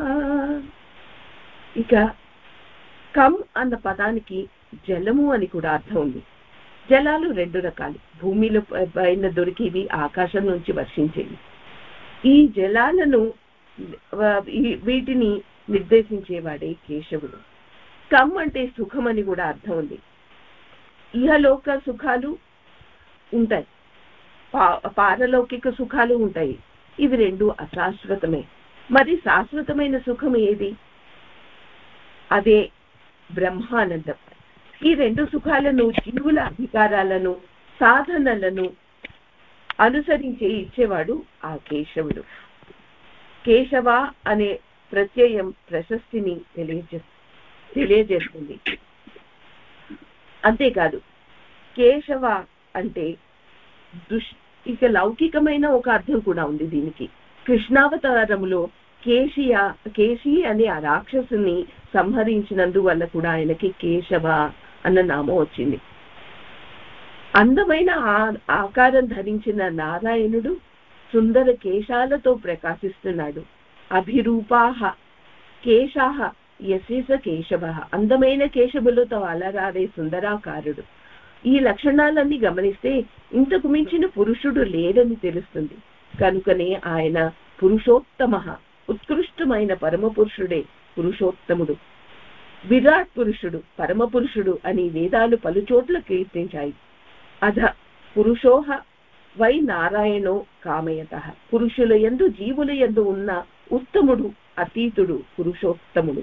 S4: ఇక కమ్ అన్న పదానికి జలము అని కూడా అర్థం ఉంది. జలాలు రెండు రకాలు, భూమిలో పైన దొరికేవి, ఆకాశం నుంచి వర్షించేవి. ఈ జలాలను వీటిని నిర్దేశించేవాడే కేశవుడు. కమ్ అంటే సుఖం అని కూడా అర్థం ఉంది. ఇహలోక సుఖాలు ఉంటాయి, పారలౌకిక సుఖాలు ఉంటాయి. ఇవి రెండు అశాశ్వతమే. మరి శాశ్వతమైన సుఖం ఏది? అదే బ్రహ్మానందం. ఈ రెండు సుఖాలను, జీవుల అధికారాలను, సాధనలను అనుసరించే ఇచ్చేవాడు ఆ కేశవుడు. కేశవ అనే ప్రత్యయం ప్రశస్తిని తెలియజేస్తుంది. అంతేకాదు, కేశవ అంటే ఇక లౌకికమైన ఒక అర్థం కూడా ఉంది దీనికి. కృష్ణావతారములో కేశి అనే ఆ రాక్షసుని సంహరించినందువల్ల కూడా ఆయనకి కేశవ అన్న నామం వచ్చింది. అందమైన ఆకారం ధరించిన నారాయణుడు సుందర కేశాలతో ప్రకాశిస్తున్నాడు. అభిరూపాహ కేశాహ యశేష కేశవ, అందమైన కేశములతో అలరాడే సుందరాకారుడు. ఈ లక్షణాలన్నీ గమనిస్తే ఇంతకు మించిన పురుషుడు లేడని తెలుస్తుంది. కనుకనే ఆయన పురుషోత్తమ, ఉత్కృష్టమైన పరమ పురుషుడే పురుషోత్తముడు. విరాట్ పురుషుడు, పరమ పురుషుడు అని వేదాలు పలుచోట్ల కీర్తించాయి. అధ పురుషోహ వై నారాయణో కామయత, పురుషుల యందు జీవుల యందు ఉన్న ఉత్తముడు, అతీతుడు, పురుషోత్తముడు.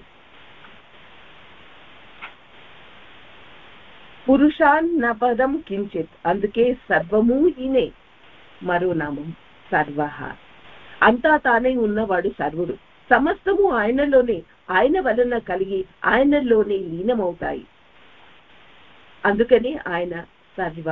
S4: పురుషాన్న పదం కించిత్, అందుకే సర్వము ఈయనే. మరో నామం సర్వ, అంతా తానే ఉన్నవాడు సర్వుడు. సమస్తము ఆయనలోనే, ఆయన వలన కలిగి ఆయనలోనే లీనమవుతాయి. అందుకని ఆయన సర్వ.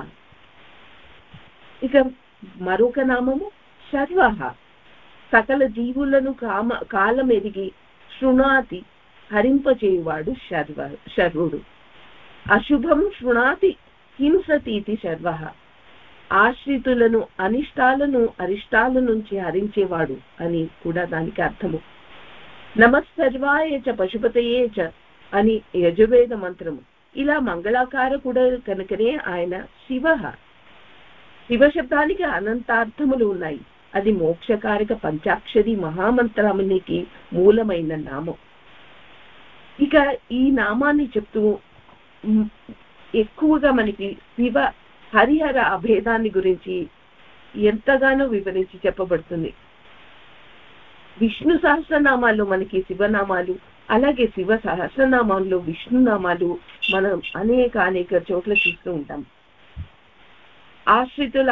S4: ఇక మరొక నామము శర్వ, సకల జీవులను కాలమెరిగి శృణాతి హరింపచేయువాడు శర్వుడు. అశుభం శృణాతి హింసతీతి శర్వ, ఆశ్రితులను అరిష్టాల నుంచి హరించేవాడు అని కూడా దానికి అర్థము. నమస్సర్వాయ చ పశుపతయే చ అని యజుర్వేద మంత్రము. ఇలా మంగళాకార కూడా కనుకనే ఆయన శివ. శివ శబ్దానికి అనంతార్థములు ఉన్నాయి. అది మోక్షకారక పంచాక్షరి మహామంత్రానికి మూలమైన నామం. ఇక ఈ నామాన్ని చెప్తూ ఎక్కువగా మనకి శివ హరిహర అభేదాన్ని గురించి ఎంతగానో వివరించి చెప్పబడుతుంది. విష్ణు సహస్రనామాల్లో మనకి శివనామాలు, అలాగే శివ సహస్రనామాల్లో విష్ణునామాలు మనం అనేక చోట్ల చూస్తూ ఉంటాం. ఆశ్రితుల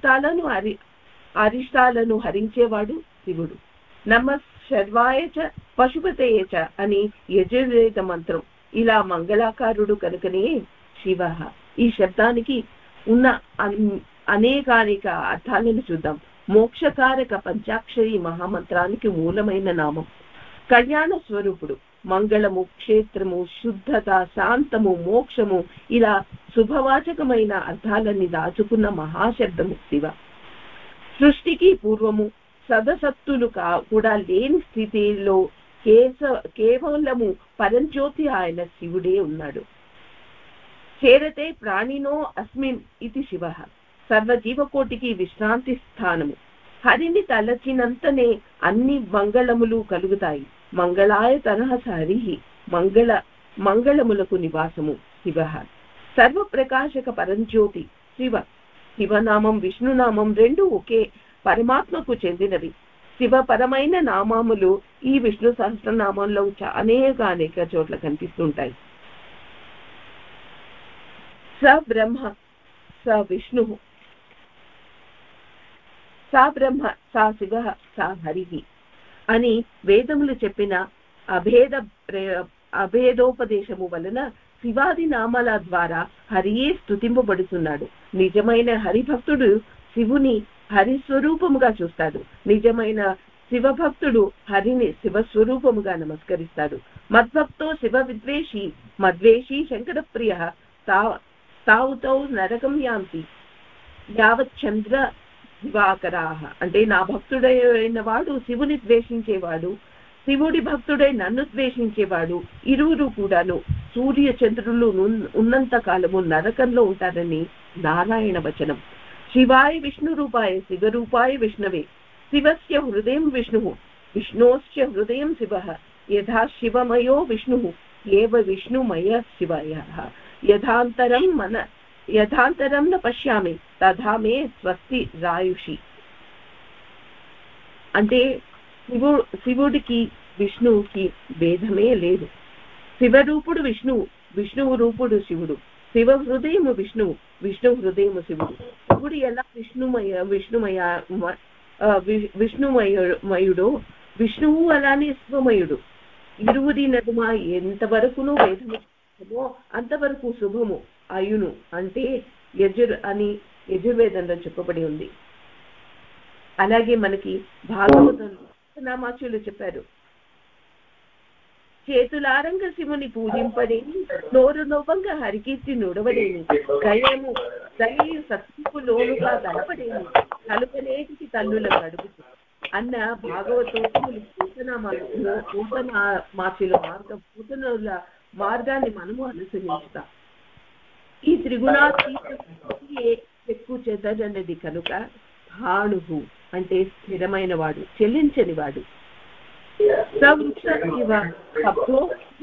S4: అరిష్టాలను హరించేవాడు శివుడు. నమః శర్వాయ చ పశుపతయే చ అని యజుర్వేద మంత్రం. ఇలా మంగళాకారుడు కనుకనే శివ. ఈ శబ్దానికి ఉన్న అనేక అర్థాలను చూద్దాం. మోక్షకారక పంచాక్షరి మహామంత్రానికి మూలమైన నామం. కళ్యాణ స్వరూపుడు, మంగళము, క్షేత్రము, శుద్ధత, శాంతము, మోక్షము, ఇలా శుభవాచకమైన అర్థాలన్నీ దాచుకున్న మహాశబ్దము శివ. సృష్టికి పూర్వము సదసత్తులు కూడా లేని స్థితిలో కేవలము పరంజ్యోతి ఆయన శివుడే ఉన్నాడు. చేరతే ప్రాణినో అస్మిన్ ఇది శివ, సర్వజీవకోటికి విశ్రాంతి స్థానము. హరిని తలచినంతనే అన్ని మంగళములు కలుగుతాయి. మంగళాయ తనహ హరిహి, మంగళములకు నివాసము శివ. సర్వప్రకాశక పరంజ్యోతి శివ. శివనామం విష్ణునామం రెండు ఒకే పరమాత్మకు చెందినవి. శివపరమైన నామాములు ఈ విష్ణు సహస్రనామంలో అనేక చోట్ల కనిపిస్తుంటాయి. స బ్రహ్మ, స విష్ణు, సా బ్రహ్మ, సా శివ, సా హరి అని వేదములు చెప్పిన అభేదోపదేశము వలన శివాది నామాల ద్వారా హరియే స్తుతింపబడుతున్నాడు. నిజమైన హరిభక్తుడు శివుని హరిస్వరూపముగా చూస్తాడు. నిజమైన శివభక్తుడు హరిని శివస్వరూపముగా నమస్కరిస్తాడు. మద్భక్తో శివ విద్వేషి, మద్వేషి శంకర ప్రియ, తావు తౌ నరకం యాంతి యావత్ చంద్ర దివాకరాహ. అంటే నా భక్తుడైన వాడు శివుని ద్వేషించేవాడు, శివుడి భక్తుడై నన్ను ద్వేషించేవాడు, ఇరువురు కూడాను సూర్య చంద్రులు ఉన్నంత కాలము నరకంలో ఉంటారని నారాయణ వచనం. శివాయ విష్ణు రూపాయ శివరూపాయ విష్ణవే, శివస్య హృదయం విష్ణు విష్ణోశ్చ హృదయం శివ, యథా శివమయో విష్ణు ఏవ విష్ణుమయ శివయ, యథాంతరం న పశ్యామి తథా మే స్వస్తి రాయుషి. అంటే శివుడికి విష్ణువుకి భేదమే లేదు. శివరూపుడు విష్ణువు, విష్ణువు రూపుడు శివుడు, శివ హృదయము విష్ణువు, విష్ణు హృదయము శివుడు. శివుడు ఎలా విష్ణుమయుడో విష్ణువు అలానే శివమయుడు. ఇరువురి నడుమ ఎంతవరకును భేదము అంతవరకు శుభము అయును అంటే అని యజుర్వేదంలో చెప్పబడి ఉంది. అలాగే మనకి భాగవతంలో నామాచులు చెప్పారు, చేతులారంగ శివుని పూజింపడేని, నోరు నోవంగ హరికీర్తి నుడవడేని, దయము దయయు సత్యపు లోనుగా గడపడేని, కలుపనేటికి తల్లుల కడుపుతూ అన్న భాగవతోత్తములు పూతనామాచుల మార్గాన్ని మనము అనుసరించుతాం. ఈ త్రిగుణాతీతే చెక్కు చెదరన్నది కనుక స్థాణువు అంటే స్థిరమైన వాడు, చెల్లించని వాడు. సవృక్ష ఇవ సప్తో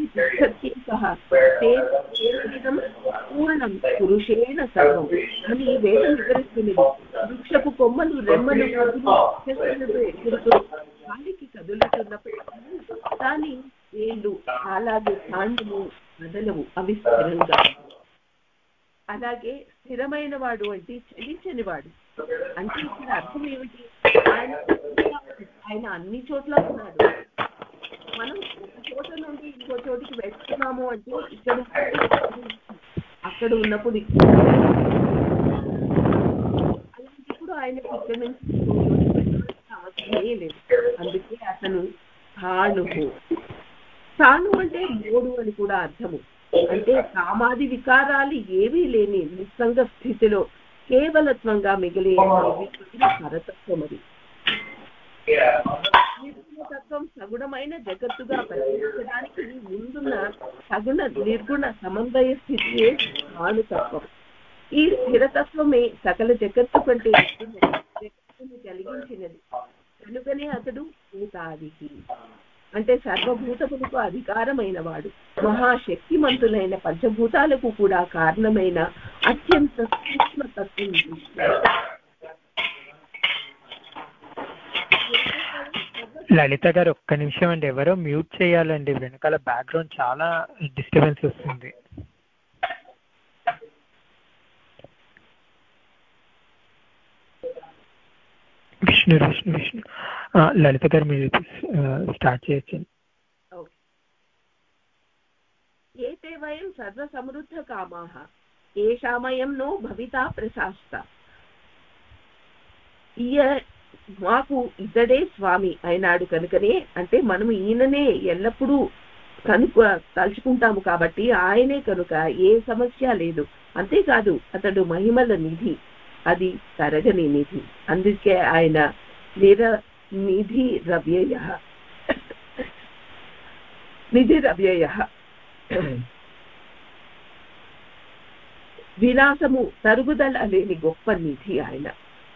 S4: పూర్ణం పురుషేణ సర్వం అని వేదం వివరిస్తున్నది. వృక్షపు కొమ్మలు రెమ్మలు ఎగురుతూ గాలికి కదులుతున్నప్పటికీ దాని వేళ్ళు అలాగే కాండము కదలవు, అవి స్థిరంగా. అలాగే స్థిరమైన వాడు అంటే చెల్లించని వాడు. అంటే ఇక్కడ అర్థం ఏమిటి? ఆయన అన్ని చోట్ల ఉన్నాడు. మనం ఒక చోట నుండి ఇంకో చోటికి వెళ్తున్నాము అంటే ఇక్కడ అక్కడ ఉన్నప్పుడు అలాంటప్పుడు ఆయనకి ఇక్కడ నుంచి ఇంకో చోటికి వెళ్ళాల్సిన అవసరమే లేదు. అందుకే అతను స్థాణువు. స్థాణు అంటే మోడు అని కూడా అర్థము. అంటే కామాది వికారాలు ఏవీ లేని నిస్సంగ స్థితిలో కేవలత్వంగా మిగిలే పరతత్వం. అది నిర్గుణతత్వం సగుణమైన జగత్తుగా పరిగణించడానికి ముందున్న సగుణ నిర్గుణ సమన్వయ స్థితియే స్థాణుతత్వం. ఈ స్థిరతత్వమే సకల జగత్తు కంటే జగత్తుని కలిగించినది. కనుకనే అతడు భూతాదికి అంటే సర్వభూతములకు అధికారమైన వాడు, మహాశక్తిమంతులైన పంచభూతాలకు కూడా కారణమైన అత్యంత సూక్ష్మతత్వం.
S1: లలిత గారు ఒక్క నిమిషం అండి, ఎవరో మ్యూట్ చేయాలండి, వెనకాల బ్యాక్గ్రౌండ్ చాలా డిస్టర్బెన్స్ వస్తుంది. విష్ణు విష్ణు విష్ణు లలిత గారు మీరు స్టార్ట్ చేయొచ్చండి.
S4: ఏతే వయం సర్వ సమృద్ధ కామాః ఏషామయం నో భవితా ప్రశాస్త. మాకు ఇతడే స్వామి అయినాడు కనుకనే, అంటే మనం ఈయననే ఎల్లప్పుడూ తలుచుకుంటాము కాబట్టి ఆయనే కనుక ఏ సమస్య లేదు. అంతేకాదు అతడు మహిమల నిధి, అది తరగని నిధి. అందుకే ఆయన నిధి రవ్యయ విలాసము తరుగుదల లేని గొప్ప నిధి ఆయన.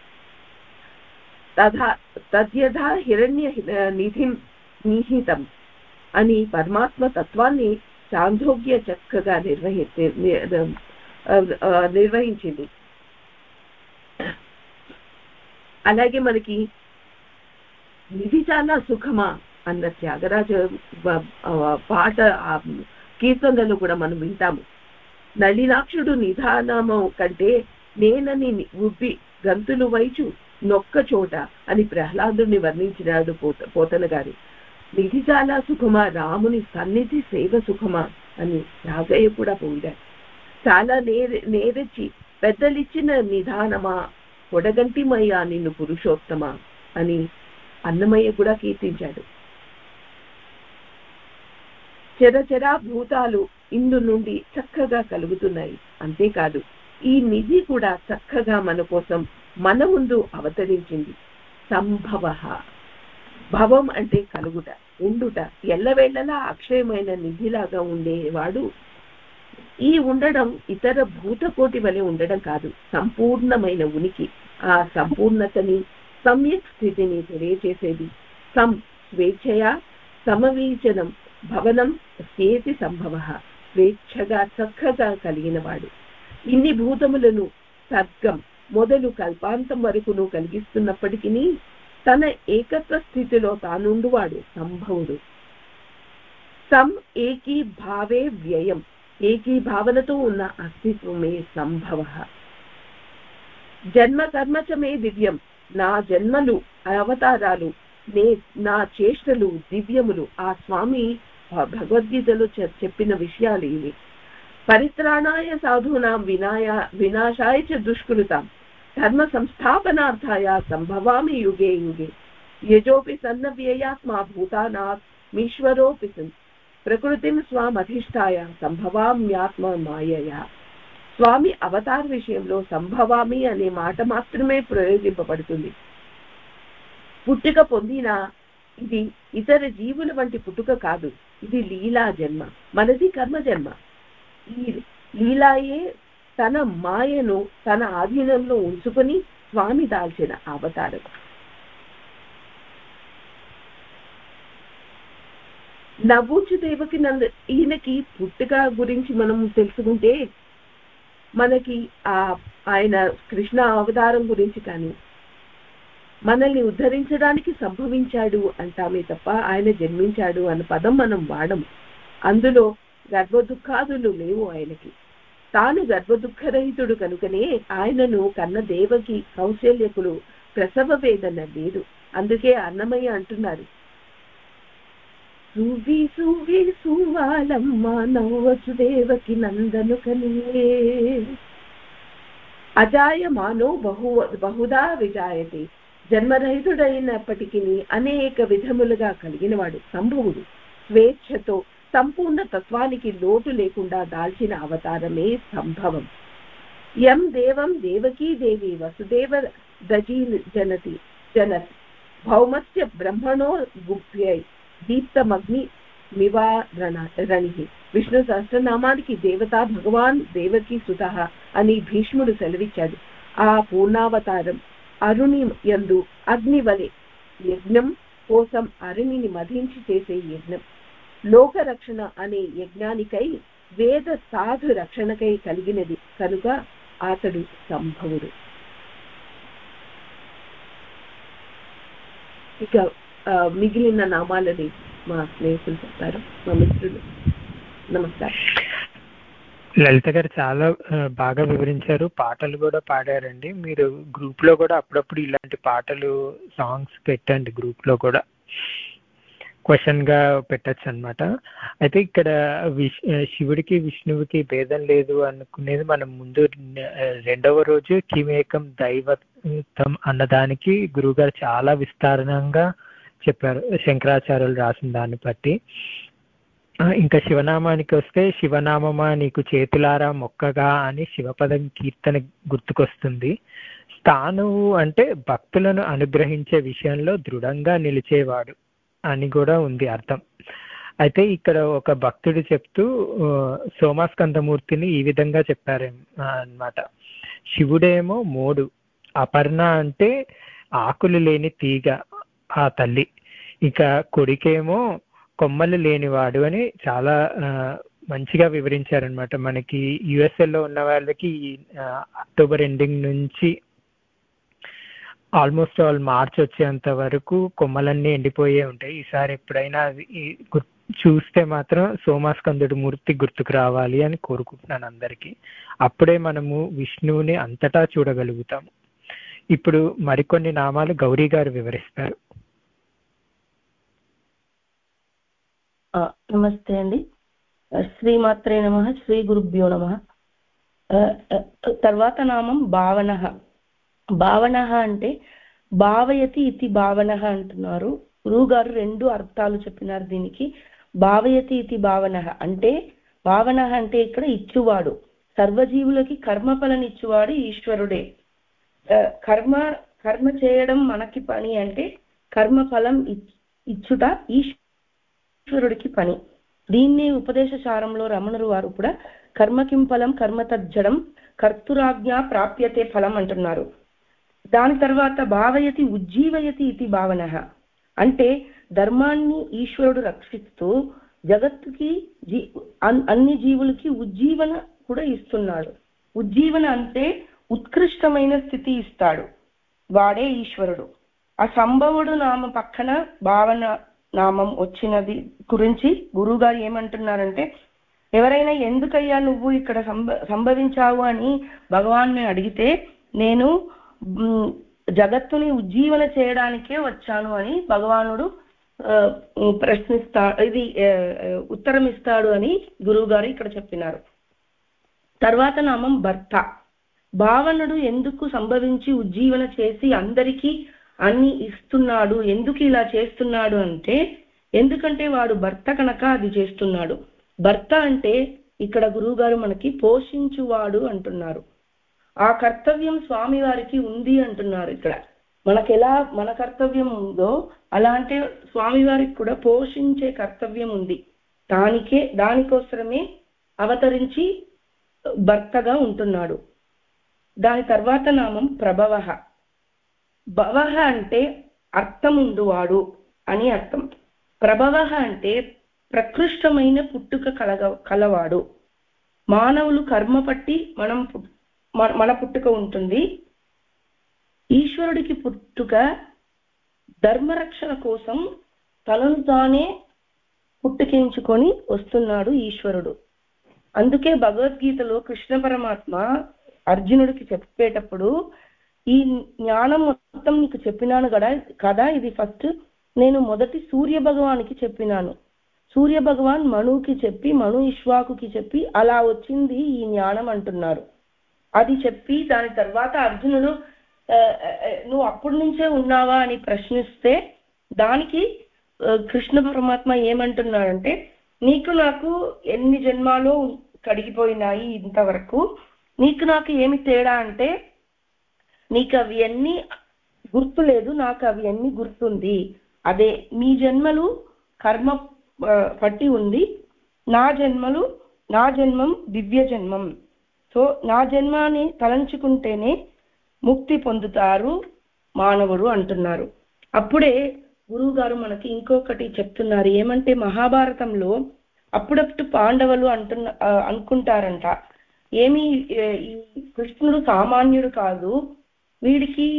S4: తద్యథా హిరణ్య నిధిం నిహితం అని పరమాత్మ తత్వాన్ని చాంద్రోగ్య చక్కగా నిర్వహించింది. అలాగే మనకి నిధి చాలా సుఖమా అన్న త్యాగరాజ పాట కీర్తనలు కూడా మనం వింటాము. నళినాక్షుడు నిధానము కంటే నేనని ఉబ్బి గంతులు వైచు నొక్క చోట అని ప్రహ్లాదుని వర్ణించినాడు పోతన గారు. నిధి చాలా సుఖమా, రాముని సన్నిధి సేవ సుఖమా అని రాగయ్య కూడా పోయాడు. చాలా నేరచి పెద్దలిచ్చిన నిధానమా, పొడగంటిమయ్యా నిన్ను పురుషోత్తమా అని అన్నమయ్య కూడా కీర్తించాడు. చరచరా భూతాలు ఇందు నుండి చక్కగా కలుగుతున్నాయి. అంతేకాదు ఈ నిధి కూడా చక్కగా మన కోసం మన ముందు అవతరించింది. సంభవ, భవం అంటే కలుగుట, ఉండుట, ఎల్లవేళలా అక్షయమైన నిధిలాగా ఉండేవాడు. ఈ ఉండడం ఇతర భూతకోటి వలె ఉండడం కాదు, సంపూర్ణమైన ఉనికి. ఆ సంపూర్ణతని, సమ్యక్ స్థితిని తెలియచేసేది. సం స్వేచ్ఛయా సమవీచనం భవనం చేతి సంభవ, స్వేచ్ఛగా చక్కగా కలిగిన వాడు. ఇన్ని భూతములను సర్గం మొదలు కల్పాంతం వరకును కలిగిస్తున్నప్పటికీ తన ఏకత్వ స్థితిలో తానుండువాడు సంభవుడు. సం ఏకీభావే వ్యయం, ఏకీభావనతో ఉన్న అస్తిత్వమే సంభవ. జన్మ కర్మచమే దివ్యం, నా జన్మలు అవతారాలు, నా చేష్టలు దివ్యములు. ఆ స్వామి భగవద్గీతలో చెప్పిన విషయాలు ఇవి. పరిత్రాణాయ సాధూనాం వినాశాయ చ దుష్కృతాం ధర్మ సంస్థాపనార్థాయ సంభవామి యుగే యుగే. యజోపి సన్నవ్యయాత్మా భూతానాత్మీశ్వరోపి సన్ ప్రకృతిం స్వామధిష్ఠాయ సంభవామ్యాత్మ మాయయా. స్వామి అవతార విషయంలో సంభవామి అనే మాట మాత్రమే ప్రయోగింపబడుతుంది. పుట్టుక పొందిన ఇది ఇతర జీవుల వంటి పుట్టుక కాదు, ఇది లీలా జన్మ, మనది కర్మ జన్మ. ఈ లీలాయే తన మాయను తన ఆధీనంలో ఉంచుకొని స్వామి దాల్చిన అవతారం. నవ్వుచు దేవకి ఈయనకి పుట్టుక గురించి మనం తెలుసుకుంటే మనకి ఆయన కృష్ణ అవతారం గురించి కానీ మనల్ని ఉద్ధరించడానికి సంభవించాడు అంటామే తప్ప ఆయన జన్మించాడు అన్న పదం మనం వాడము. అందులో గర్భదుఃఖాదులు లేవు ఆయనకి. తాను గర్భదుఃఖరహితుడు కనుకనే ఆయనను కన్న దేవకి కౌశల్యకులు ప్రసవ వేదన లేదు. అందుకే అన్నమయ్య అంటున్నారు, సువి సువి సువాలమ్మ నవ్వచ్చు దేవకి నందను కనే అజాయమానో బహుదా విజాయతే. జన్మరహితుడైనప్పటికీ అనేక విధములుగా కలిగినవాడు సంభవుడు. స్వేచ్ఛతో సంపూర్ణ తత్వానికి లోటు లేకుండా దాల్చిన అవతారమే సంభవం. యం దేవం దేవకీ దేవి వసుదేవ దజీ జనతి భౌమస్య బ్రహ్మణో గుప్యై దీప్తమగ్ని మివారణి. విష్ణు సహస్రనామానికి దేవతా భగవాన్ దేవకీ సుతః అని భీష్ముడు సెలవిచ్చాడు. ఆ పూర్ణావతారం అరుణి యందు అగ్ని వలె యజ్ఞం కోసం అరుణిని మధించి చేసే యజ్ఞం. లోకరక్షణ అనే యజ్ఞానికై వేద సాధు రక్షణకై కలిగినది కనుక అతడు సంభవుడు. ఇక మిగిలిన నామాలని మా స్నేహితులు చెప్తారు, మా మిత్రులు. నమస్కారం.
S1: లలిత గారు చాలా బాగా వివరించారు, పాటలు కూడా పాడారండి. మీరు గ్రూప్ లో కూడా అప్పుడప్పుడు ఇలాంటి పాటలు సాంగ్స్ పెట్టండి, గ్రూప్ లో కూడా క్వశ్చన్ గా పెట్టచ్చు అన్నమాట. అయితే ఇక్కడ శివుడికి విష్ణువుకి భేదం లేదు అనుకునేది మనం ముందు రెండవ రోజు కిమేకం దైవతం అన్నదానికి గురువుగారు చాలా విస్తారణంగా చెప్పారు, శంకరాచార్యులు రాసిన దాన్ని బట్టి. ఇంకా శివనామానికి వస్తే, శివనామమా నీకు చేతులారా మొక్కగా అని శివపదం కీర్తన గుర్తుకొస్తుంది. స్థానువు అంటే భక్తులను అనుగ్రహించే విషయంలో దృఢంగా నిలిచేవాడు అని కూడా ఉంది అర్థం. అయితే ఇక్కడ ఒక భక్తుడు చెప్తూ సోమాస్కందమూర్తిని ఈ విధంగా చెప్పారు అన్నమాట. శివుడేమో మోడు, అపర్ణ అంటే ఆకులు లేని తీగ ఆ తల్లి, ఇక కొడుకేమో కొమ్మలు లేనివాడు అని చాలా మంచిగా వివరించారనమాట. మనకి యుఎస్ఏలో ఉన్న వాళ్ళకి అక్టోబర్ ఎండింగ్ నుంచి ఆల్మోస్ట్ ఆల్ మార్చ్ వచ్చేంత వరకు కొమ్మలన్నీ ఎండిపోయే ఉంటాయి. ఈసారి ఎప్పుడైనా అది చూస్తే మాత్రం సోమాస్కందుడు మూర్తి గుర్తుకు రావాలి అని కోరుకుంటున్నాను అందరికీ. అప్పుడే మనము విష్ణువుని అంతటా చూడగలుగుతాము. ఇప్పుడు మరికొన్ని నామాలు గౌరీ గారు వివరిస్తారు.
S5: నమస్తే అండి. శ్రీమాత్రే నమః, శ్రీ గురుభ్యో నమః. తర్వాత నామం భావనః. భావనః అంటే భావయతి ఇతి భావనః అంటున్నారు. గురువు గారు రెండు అర్థాలు చెప్పినారు దీనికి. భావయతి ఇతి భావనః అంటే, భావనః అంటే ఇక్కడ ఇచ్చువాడు, సర్వజీవులకి కర్మఫలనిచ్చువాడు ఈశ్వరుడే. కర్మ చేయడం మనకి పని అంటే కర్మఫలం ఇచ్చుట ఈశ్వరుడికి పని. దీన్నే ఉపదేశసారంలో రమణులు వారు కూడా కర్మకిం ఫలం కర్మ తజ్జడం కర్తురాజ్ఞ ప్రాప్యతే ఫలం అంటున్నారు. దాని తర్వాత భావయతి ఉజ్జీవయతి ఇది భావనః అంటే ధర్మాన్ని ఈశ్వరుడు రక్షిస్తూ జగత్తుకి అన్ని జీవులకి ఉజ్జీవన కూడా ఇస్తున్నాడు. ఉజ్జీవన అంటే ఉత్కృష్టమైన స్థితి ఇస్తాడు, వాడే ఈశ్వరుడు. ఆ సంభవుడు నామ పక్కన భావన నామం వచ్చినది గురించి గురువు గారు ఏమంటున్నారంటే, ఎవరైనా ఎందుకయ్యా నువ్వు ఇక్కడ సంభవించావు అని భగవాన్ని అడిగితే, నేను జగత్తుని ఉజ్జీవన చేయడానికే వచ్చాను అని భగవానుడు ఉత్తరం ఇస్తాడు అని గురువు గారు ఇక్కడ చెప్పినారు. తర్వాత నామం భర్త. భావనుడు ఎందుకు సంభవించి ఉజ్జీవన చేసి అందరికీ అన్ని ఇస్తున్నాడు, ఎందుకు ఇలా చేస్తున్నాడు అంటే, ఎందుకంటే వాడు భర్త కనుక అది చేస్తున్నాడు. భర్త అంటే ఇక్కడ గురువు గారు మనకి పోషించువాడు అంటున్నారు. ఆ కర్తవ్యం స్వామి వారికి ఉంది అంటున్నారు. ఇక్కడ మనకు ఎలా మన కర్తవ్యం ఉందో అలా అంటే స్వామి వారికి కూడా పోషించే కర్తవ్యం ఉంది. దానికోసమే అవతరించి భర్తగా ఉంటున్నాడు. దాని తర్వాత నామం ప్రభవః. భవః అంటే అర్థముండువాడు అని అర్థం. ప్రభవః అంటే ప్రకృష్టమైన పుట్టుక కలవాడు. మానవులు కర్మ పట్టి మన పుట్టుక ఉంటుంది. ఈశ్వరుడికి పుట్టుక ధర్మరక్షణ కోసం తనను తానే పుట్టుకించుకొని వస్తున్నాడు ఈశ్వరుడు. అందుకే భగవద్గీతలో కృష్ణ పరమాత్మ అర్జునుడికి చెప్పేటప్పుడు, ఈ జ్ఞానం మొత్తం నీకు చెప్పినాను కదా, ఇది ఫస్ట్ నేను మొదటి సూర్య భగవానికి చెప్పినాను. సూర్య భగవాన్ మనుకి చెప్పి, మను ఇష్వాకుకి చెప్పి అలా వచ్చింది ఈ జ్ఞానం అంటున్నారు. అది చెప్పి దాని తర్వాత అర్జునుడు నువ్వు అప్పటి నుంచే ఉన్నావా అని ప్రశ్నిస్తే, దానికి కృష్ణ పరమాత్మ ఏమంటున్నాడంటే, నీకు నాకు ఎన్ని జన్మాలో కడిగిపోయినాయి ఇంతవరకు, నీకు నాకు ఏమి తేడా అంటే, నీకు అవి అన్ని గుర్తు లేదు, నాకు అవి అన్ని గుర్తుంది. అదే మీ జన్మలు కర్మ పట్టి ఉంది, నా జన్మం దివ్య జన్మం. సో నా జన్మాన్ని తలంచుకుంటేనే ముక్తి పొందుతారు మానవుడు అంటున్నారు. అప్పుడే గురువు గారు మనకి ఇంకొకటి చెప్తున్నారు. ఏమంటే, మహాభారతంలో అప్పుడప్పుడు పాండవులు అనుకుంటారంట, ఏమి ఈ కృష్ణుడు సామాన్యుడు కాదు, వీడికి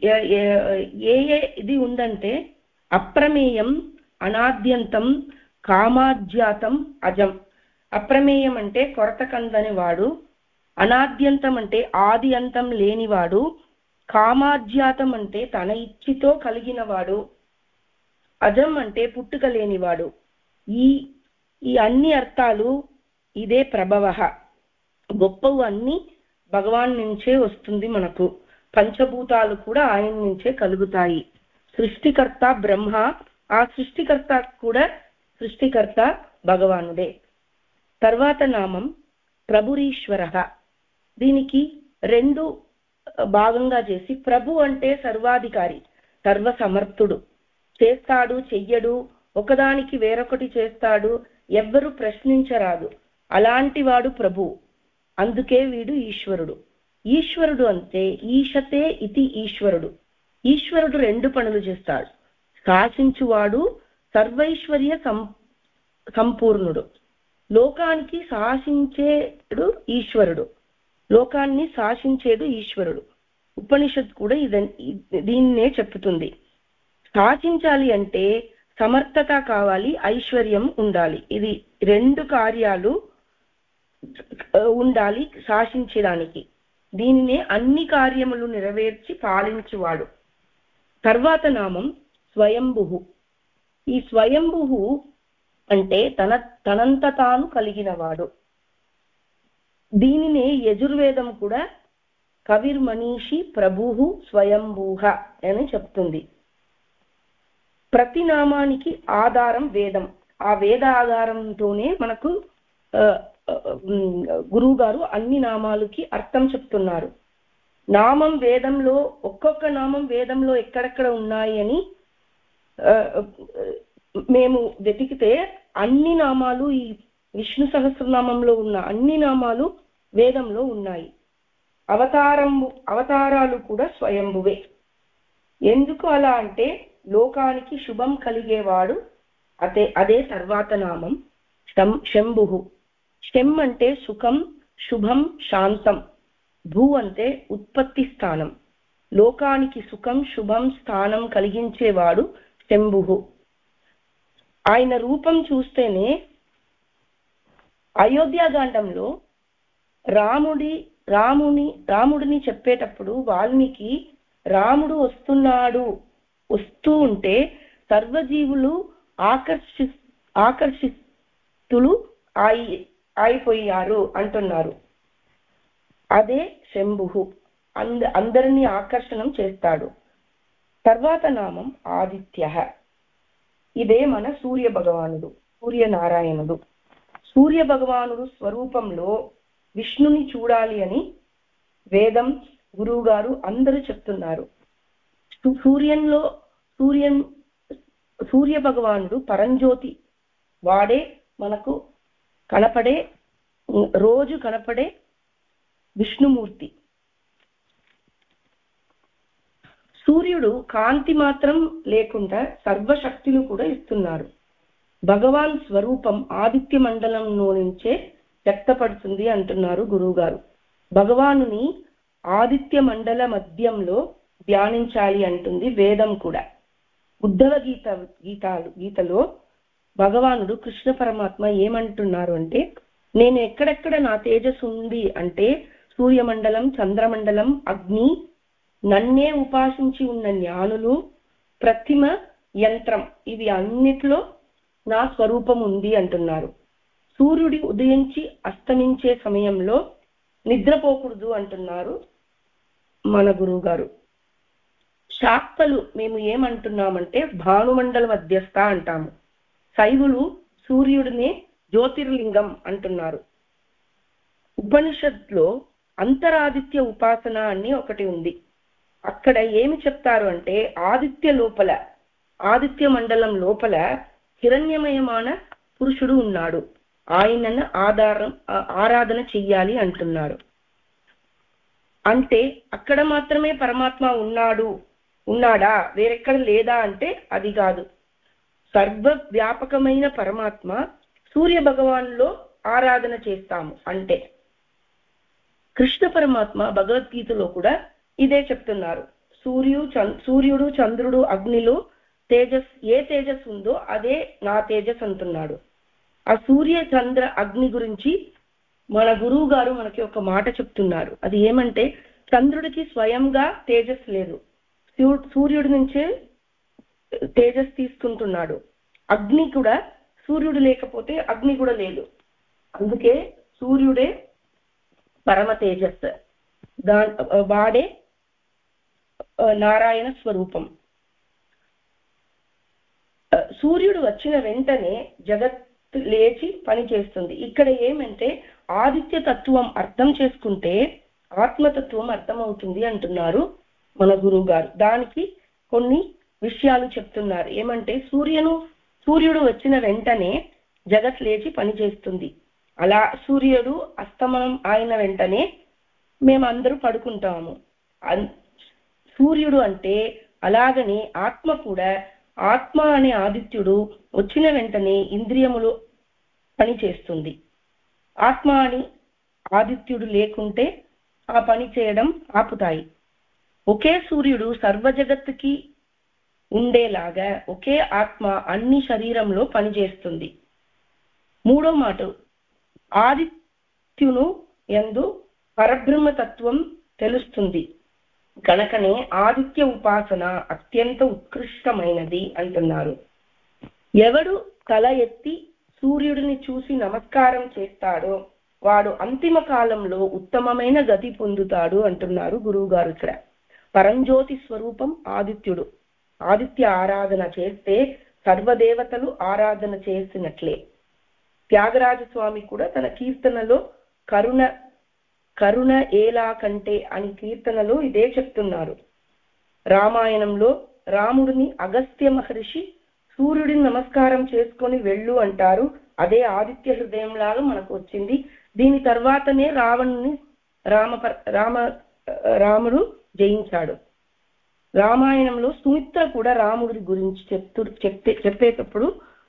S5: ఇది ఉందంటే అప్రమేయం, అనాద్యంతం, కామాజ్యాతం, అజం. అప్రమేయం అంటే కొరత కందని వాడు, అనాద్యంతం అంటే ఆది అంతం లేనివాడు, కామాజ్యాతం అంటే తన ఇచ్చితో కలిగినవాడు, అజం అంటే పుట్టుక లేనివాడు. ఈ అన్ని అర్థాలు ఇదే ప్రభవః. గొప్పవు అన్ని భగవాన్ నుంచే వస్తుంది మనకు. పంచభూతాలు కూడా ఆయన నుంచే కలుగుతాయి. సృష్టికర్త బ్రహ్మ, ఆ సృష్టికర్త భగవానుడే. తర్వాత నామం ప్రభురీశ్వరః. దీనికి రెండు భాగంగా చేసి, ప్రభు అంటే సర్వాధికారి, సర్వసమర్థుడు, చేస్తాడు చెయ్యడు, ఒకదానికి వేరొకటి చేస్తాడు, ఎవ్వరు ప్రశ్నించరాదు, అలాంటి వాడు ప్రభు. అందుకే వీడు ఈశ్వరుడు. ఈశ్వరుడు అంటే ఈశతే ఇతి ఈశ్వరుడు. ఈశ్వరుడు రెండు పనులు చేస్తాడు. శాసించువాడు, సర్వైశ్వర్య సంపూర్ణుడు. లోకానికి శాసించేడు ఈశ్వరుడు, లోకాన్ని శాసించేడు ఈశ్వరుడు. ఉపనిషత్ కూడా దీన్నే చెప్తుంది. శాసించాలి అంటే సమర్థత కావాలి, ఐశ్వర్యం ఉండాలి. ఇది రెండు కార్యాలు ఉండాలి శాసించడానికి. దీనినే అన్ని కార్యములు నెరవేర్చి పాలించువాడు. తర్వాత నామం స్వయంభుః. ఈ స్వయంభుః అంటే తనంత తాను కలిగినవాడు. దీనినే యజుర్వేదం కూడా కవిర్మనీషి ప్రభుః స్వయంభూః అని చెప్తుంది. ప్రతి నామానికి ఆధారం వేదం. ఆ వేద ఆధారంతోనే మనకు గురువు గారు అన్ని నామాలకి అర్థం చెప్తున్నారు. నామం వేదంలో, ఒక్కొక్క నామం వేదంలో ఎక్కడెక్కడ ఉన్నాయి అని మేము వెతికితే అన్ని నామాలు, ఈ విష్ణు సహస్రనామంలో ఉన్న అన్ని నామాలు వేదంలో ఉన్నాయి. అవతారాలు కూడా స్వయంభువే. ఎందుకు అలా అంటే లోకానికి శుభం కలిగేవాడు అదే తర్వాత నామం శంభు. శం అంటే సుఖం, శుభం, శాంతం. భూ అంటే ఉత్పత్తి స్థానం. లోకానికి సుఖం, శుభం, స్థానం కలిగించేవాడు శంభు. ఆయన రూపం చూస్తేనే అయోధ్యాకాండంలో రాముడిని చెప్పేటప్పుడు వాల్మీకి రాముడు వస్తూ ఉంటే సర్వజీవులు ఆకర్షితులు అయిపోయారు అంటున్నారు. అదే శంభు, అందరినీ ఆకర్షణం చేస్తాడు. తర్వాత నామం ఆదిత్య. ఇదే మన సూర్య భగవానుడు, సూర్యనారాయణుడు. సూర్య భగవానుడు స్వరూపంలో విష్ణుని చూడాలి అని వేదం, గురువు గారు అందరూ చెప్తున్నారు. సూర్య భగవానుడు పరంజ్యోతి. వాడే మనకు రోజు కనపడే విష్ణుమూర్తి. సూర్యుడు కాంతి మాత్రం లేకుండా సర్వశక్తులు కూడా ఇస్తున్నారు. భగవాన్ స్వరూపం ఆదిత్య మండలంలో నుంచే వ్యక్తపడుతుంది అంటున్నారు గురువు గారు. భగవానుని ఆదిత్య మండల మధ్యంలో ధ్యానించాలి అంటుంది వేదం కూడా. ఉద్ధవ గీతలో భగవానుడు కృష్ణ పరమాత్మ ఏమంటున్నారు అంటే, నేను ఎక్కడెక్కడ నా తేజస్సు ఉంది అంటే సూర్యమండలం, చంద్రమండలం, అగ్ని, నన్నే ఉపాసించి ఉన్న జ్ఞానులు, ప్రతిమ, యంత్రం, ఇవి అన్నిట్లో నా స్వరూపం ఉంది అంటున్నారు. సూర్యుడి ఉదయించి అస్తమించే సమయంలో నిద్రపోకూడదు అంటున్నారు మన గురువు గారు. శాక్తలు మేము ఏమంటున్నామంటే భానుమండల మధ్యస్థ అంటాము. శైవులు సూర్యుడిని జ్యోతిర్లింగం అంటున్నారు. ఉపనిషత్తులో అంతరాదిత్య ఉపాసన అని ఒకటి ఉంది. అక్కడ ఏమి చెప్తారు అంటే ఆదిత్య మండలం లోపల హిరణ్యమయமான పురుషుడు ఉన్నాడు, ఆయనను ఆరాధన చెయ్యాలి అంటున్నారు. అంటే అక్కడ మాత్రమే పరమాత్మ ఉన్నాడా, వేరెక్కడ లేదా అంటే అది కాదు. సర్వవ్యాపకమైన పరమాత్మ సూర్య భగవాన్లో ఆరాధన చేస్తాము అంటే. కృష్ణ పరమాత్మ భగవద్గీతలో కూడా ఇదే చెప్తున్నారు. సూర్యుడు, చంద్రుడు, అగ్నిలో ఏ తేజస్ ఉందో అదే నా తేజస్ అంటున్నాడు. ఆ సూర్య, చంద్ర, అగ్ని గురించి మన గురువు గారు మనకి ఒక మాట చెప్తున్నారు. అది ఏమంటే, చంద్రుడికి స్వయంగా తేజస్ లేదు, సూర్యుడి నుంచే తేజస్ తీసుకుంటున్నాడు. అగ్ని కూడా సూర్యుడు లేకపోతే అగ్ని కూడా లేదు. అందుకే సూర్యుడే పరమ తేజస్, వాడే నారాయణ స్వరూపం. సూర్యుడు వచ్చిన వెంటనే జగత్ లేచి పని చేస్తుంది. ఇక్కడ ఏమంటే ఆదిత్య తత్వం అర్థం చేసుకుంటే ఆత్మతత్వం అర్థమవుతుంది అంటున్నారు మన గురువు గారు. దానికి కొన్ని విషయాలు చెప్తున్నారు. ఏమంటే సూర్యుడు వచ్చిన వెంటనే జగత్ లేచి పని చేస్తుంది. అలా సూర్యుడు అస్తమనం అయిన వెంటనే మేమందరూ పడుకుంటాము. సూర్యుడు అంటే అలాగనే ఆత్మ కూడా, ఆత్మ అనే ఆదిత్యుడు వచ్చిన వెంటనే ఇంద్రియములు పని చేస్తుంది. ఆత్మ అని ఆదిత్యుడు లేకుంటే ఆ పని చేయడం ఆపుతాయి. ఒకే సూర్యుడు సర్వ జగత్తుకి ఉండేలాగా ఒకే ఆత్మ అన్ని శరీరంలో పనిచేస్తుంది. మూడో మాట, ఆదిత్యును యందు పరబ్రహ్మతత్వం తెలుస్తుంది కనుకనే ఆదిత్య ఉపాసన అత్యంత ఉత్కృష్టమైనది అంటున్నారు. ఎవడు తల ఎత్తి సూర్యుడిని చూసి నమస్కారం చేస్తాడో వాడు అంతిమ కాలంలో ఉత్తమమైన గతి పొందుతాడు అంటున్నారు గురువు గారు. ఇక్కడ పరంజ్యోతి స్వరూపం ఆదిత్యుడు. ఆదిత్య ఆరాధన చేస్తే సర్వదేవతలు ఆరాధన చేసినట్లే. త్యాగరాజ స్వామి కూడా తన కీర్తనలో కరుణ ఏలా కంటే అని కీర్తనలో ఇదే చెప్తున్నారు. రామాయణంలో రాముడిని అగస్త్య మహర్షి సూర్యుడిని నమస్కారం చేసుకొని వెళ్ళు అంటారు. అదే ఆదిత్య హృదయం లాగా మనకు వచ్చింది. దీని తర్వాతనే రావణుని రాముడు జయించాడు. రామాయణంలో సుమిత్ర కూడా రాముడి గురించి చెప్పేటప్పుడు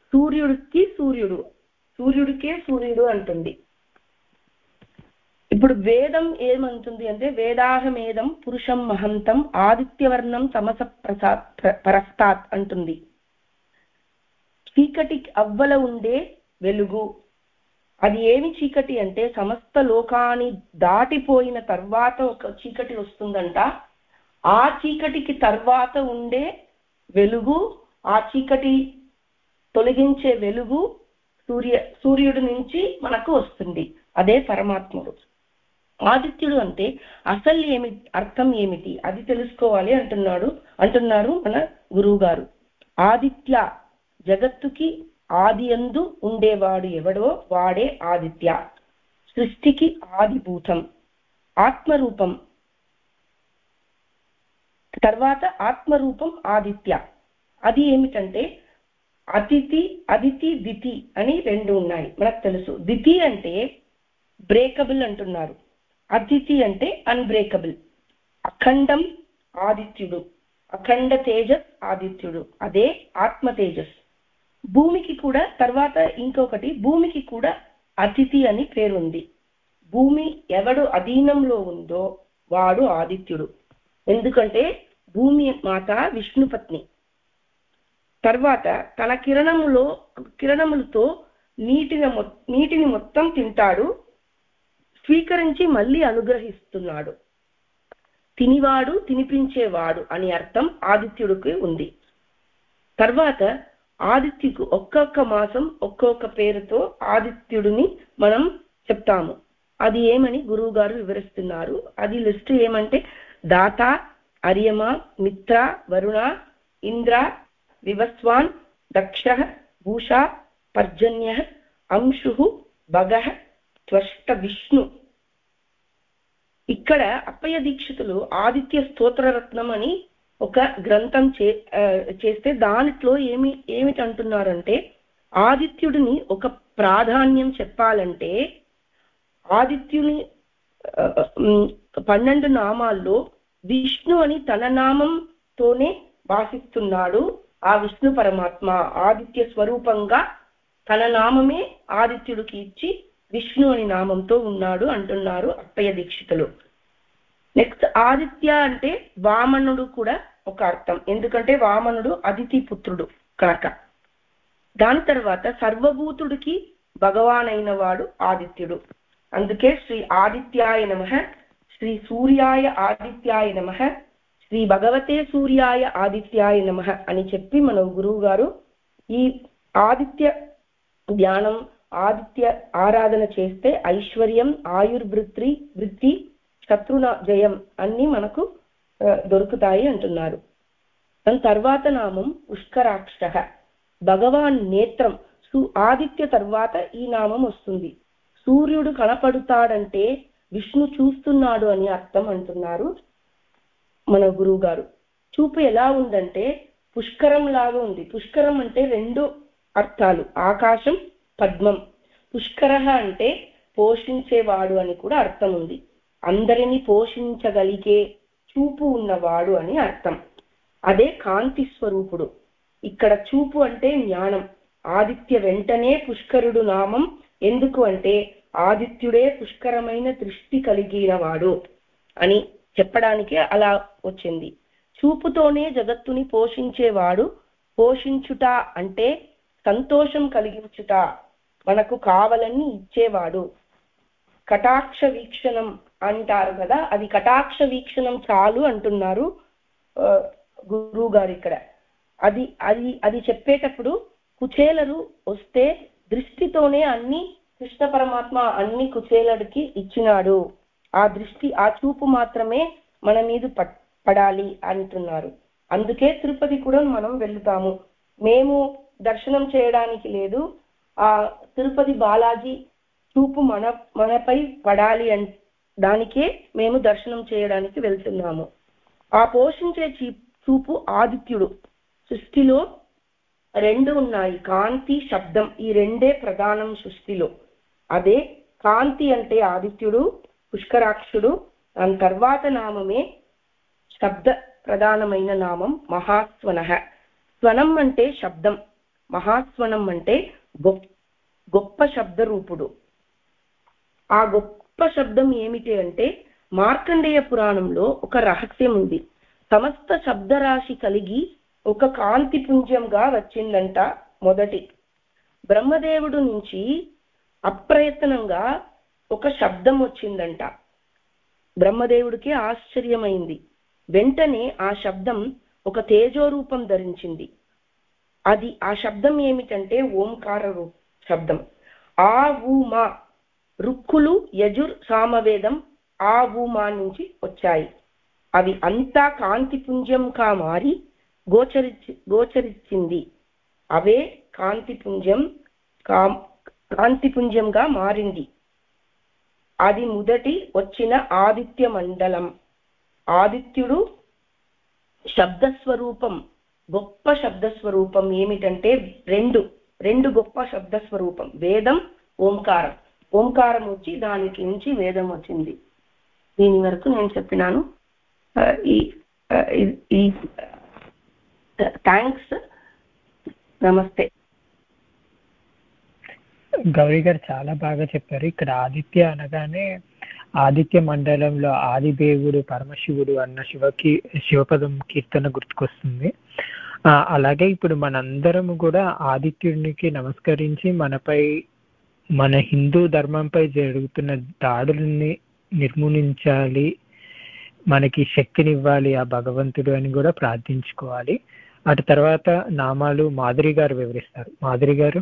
S5: సూర్యుడికే సూర్యుడు అంటుంది. ఇప్పుడు వేదం ఏమంటుంది అంటే వేదాహమేదం పురుషం మహంతం ఆదిత్యవర్ణం తమస పరస్తాత్ అంటుంది. చీకటి అవ్వల ఉండే వెలుగు. అది ఏమి చీకటి అంటే సమస్త లోకాన్ని దాటిపోయిన తర్వాత ఒక చీకటి వస్తుందంట. ఆ చీకటికి తర్వాత ఉండే వెలుగు, ఆ చీకటి తొలగించే వెలుగు సూర్యుడి నుంచి మనకు వస్తుంది. అదే పరమాత్ముడు. ఆదిత్యుడు అంటే అసలు అర్థం ఏమిటి అది తెలుసుకోవాలి అంటున్నారు మన గురువు గారు. ఆదిత్య, జగత్తుకి ఆదియందు ఉండేవాడు ఎవడో వాడే ఆదిత్య. సృష్టికి ఆదిభూతం. ఆత్మరూపం, తర్వాత ఆత్మరూపం ఆదిత్య. అది ఏమిటంటే అదితి దితి అని రెండు ఉన్నాయి మనకు తెలుసు. దితి అంటే బ్రేకబుల్ అంటున్నారు, అదితి అంటే అన్బ్రేకబుల్. అఖండం ఆదిత్యుడు, అఖండ తేజస్ ఆదిత్యుడు, అదే ఆత్మ తేజస్. భూమికి కూడా తర్వాత ఇంకొకటి, భూమికి కూడా అతిథి అని పేరుంది. భూమి ఎవడు అధీనంలో ఉందో వాడు ఆదిత్యుడు. ఎందుకంటే భూమి మాత విష్ణుపత్ని. తర్వాత తన కిరణములతో నీటిని మొత్తం తింటాడు, స్వీకరించి మళ్ళీ అనుగ్రహిస్తున్నాడు. తినివాడు తినిపించేవాడు అని అర్థం ఆదిత్యుడికి ఉంది. తర్వాత ఆదిత్యుకు ఒక్కొక్క మాసం ఒక్కొక్క పేరుతో ఆదిత్యుడిని మనం చెప్తాము. అది ఏమని గురువు గారు వివరిస్తున్నారు. అది లిస్ట్ ఏమంటే దాత, అర్యమ, మిత్ర, వరుణ, ఇంద్ర, వివస్వాన్, దక్ష, భూష, పర్జన్య, అంశు, భగ, త్వష్ట, విష్ణు. ఇక్కడ అప్పయ్య దీక్షితులు ఆదిత్య స్తోత్రరత్నం అని ఒక గ్రంథం చేస్తే దాంట్లో ఏమిటి అంటున్నారంటే ఆదిత్యుడిని ఒక ప్రాధాన్యం చెప్పాలంటే ఆదిత్యుని 12 నామాల్లో విష్ణు అని తన నామంతోనే భాషిస్తున్నాడు. ఆ విష్ణు పరమాత్మ ఆదిత్య స్వరూపంగా తన నామమే ఆదిత్యుడికి ఇచ్చి విష్ణు అని నామంతో ఉన్నాడు అంటున్నారు అప్పయ్య దీక్షితులు. నెక్స్ట్ ఆదిత్య అంటే వామనుడు కూడా ఒక అర్థం, ఎందుకంటే వామనుడు అదితి పుత్రుడు కనుక. దాని తర్వాత సర్వభూతుడికి భగవానైన వాడు ఆదిత్యుడు. అందుకే శ్రీ ఆదిత్యాయ నమః, శ్రీ సూర్యాయ ఆదిత్యాయ నమః, శ్రీ భగవతే సూర్యాయ ఆదిత్యాయ నమః అని చెప్పి మన గురువు గారు ఈ ఆదిత్య ధ్యానం, ఆదిత్య ఆరాధన చేస్తే ఐశ్వర్యం, ఆయుర్వృద్ధి, శత్రున జయం అన్ని మనకు దొరుకుతాయి అంటున్నారు. దాని తర్వాత నామం పుష్కరాక్ష, భగవాన్ నేత్రం. ఆదిత్య తర్వాత ఈ నామం వస్తుంది. సూర్యుడు కనపడుతాడంటే విష్ణు చూస్తున్నాడు అని అర్థం అంటున్నారు మన గురువు గారు. చూపు ఎలా ఉందంటే పుష్కరం లాగా ఉంది. పుష్కరం అంటే 2 అర్థాలు, ఆకాశం, పద్మం. పుష్కర అంటే పోషించేవాడు అని కూడా అర్థం ఉంది. అందరినీ పోషించగలిగే చూపు ఉన్నవాడు అని అర్థం. అదే కాంతి స్వరూపుడు. ఇక్కడ చూపు అంటే జ్ఞానం. ఆదిత్య వెంటనే పుష్కరుడు నామం. ఎందుకు అంటే ఆదిత్యుడే పుష్కరమైన దృష్టి కలిగినవాడు అని చెప్పడానికే అలా వచ్చింది. చూపుతోనే జగత్తుని పోషించేవాడు. పోషించుట అంటే సంతోషం కలిగించుట, మనకు కావాలని ఇచ్చేవాడు. కటాక్ష వీక్షణం అంటారు కదా, అది కటాక్ష వీక్షణం చాలు అంటున్నారు గురువు గారు ఇక్కడ. అది చెప్పేటప్పుడు కుచేలరు వస్తే దృష్టితోనే అన్ని కృష్ణ పరమాత్మ అన్ని కుచేలుడికి ఇచ్చినాడు. ఆ దృష్టి, ఆ చూపు మాత్రమే మన మీద పడాలి అంటున్నారు. అందుకే తిరుపతి కూడా మనం వెళ్తాము. మేము దర్శనం చేయడానికి లేదు, ఆ తిరుపతి బాలాజీ చూపు మనపై పడాలి దానికే మేము దర్శనం చేయడానికి వెళ్తున్నాము. ఆ పోషించే చూపు ఆదిత్యుడు. సృష్టిలో రెండు ఉన్నాయి, కాంతి, శబ్దం. ఈ రెండే ప్రధానం సృష్టిలో. అదే కాంతి అంటే ఆదిత్యుడు, పుష్కరాక్షుడు. దాని తర్వాత నామమే శబ్ద ప్రధానమైన నామం మహాస్వనః. స్వనం అంటే శబ్దం, మహాస్వనం అంటే గొప్ప శబ్ద రూపుడు. ఆ గొప్ప శబ్దం ఏమిటి అంటే మార్కండేయ పురాణంలో ఒక రహస్యం ఉంది. సమస్త శబ్దరాశి కలిగి ఒక కాంతి పుంజంగా వచ్చిందంట. మొదటి బ్రహ్మదేవుడు నుంచి అప్రయత్నంగా ఒక శబ్దం వచ్చిందంట. బ్రహ్మదేవుడికి ఆశ్చర్యమైంది. వెంటనే ఆ శబ్దం ఒక తేజోరూపం ధరించింది. ఆ శబ్దం ఏమిటంటే ఓంకార శబ్దం. ఆ ఊమా రుక్కులు యజుర్ సామవేదం ఆ ఊమా నుంచి వచ్చాయి. అవి అంతా కాంతిపుంజంగా మారి గోచరించింది. అవే కాంతిపుంజంగా మారింది. అది మొదటి వచ్చిన ఆదిత్య మండలం. ఆదిత్యుడు శబ్దస్వరూపం, గొప్ప శబ్దస్వరూపం. ఏమిటంటే రెండు గొప్ప శబ్దస్వరూపం. వేదం, ఓంకారం. ఓంకారం వచ్చి దానికి నుంచి వేదం వచ్చింది. దీని వరకు నేను చెప్పినాను. థ్యాంక్స్. నమస్తే.
S1: గౌరీ గారు చాలా బాగా చెప్పారు. ఇక్కడ ఆదిత్య అనగానే ఆదిత్య మండలంలో ఆదిదేవుడు పరమశివుడు అన్న శివపదం కీర్తన గుర్తుకొస్తుంది. అలాగే ఇప్పుడు మనందరం కూడా ఆదిత్యునికి నమస్కరించి మన హిందూ ధర్మంపై జరుగుతున్న దాడుల్ని నిర్మూలించాలి, మనకి శక్తినివ్వాలి ఆ భగవంతుడు అని కూడా ప్రార్థించుకోవాలి. అటు తర్వాత నామాలు మాధురి గారు వివరిస్తారు. మాధురి గారు.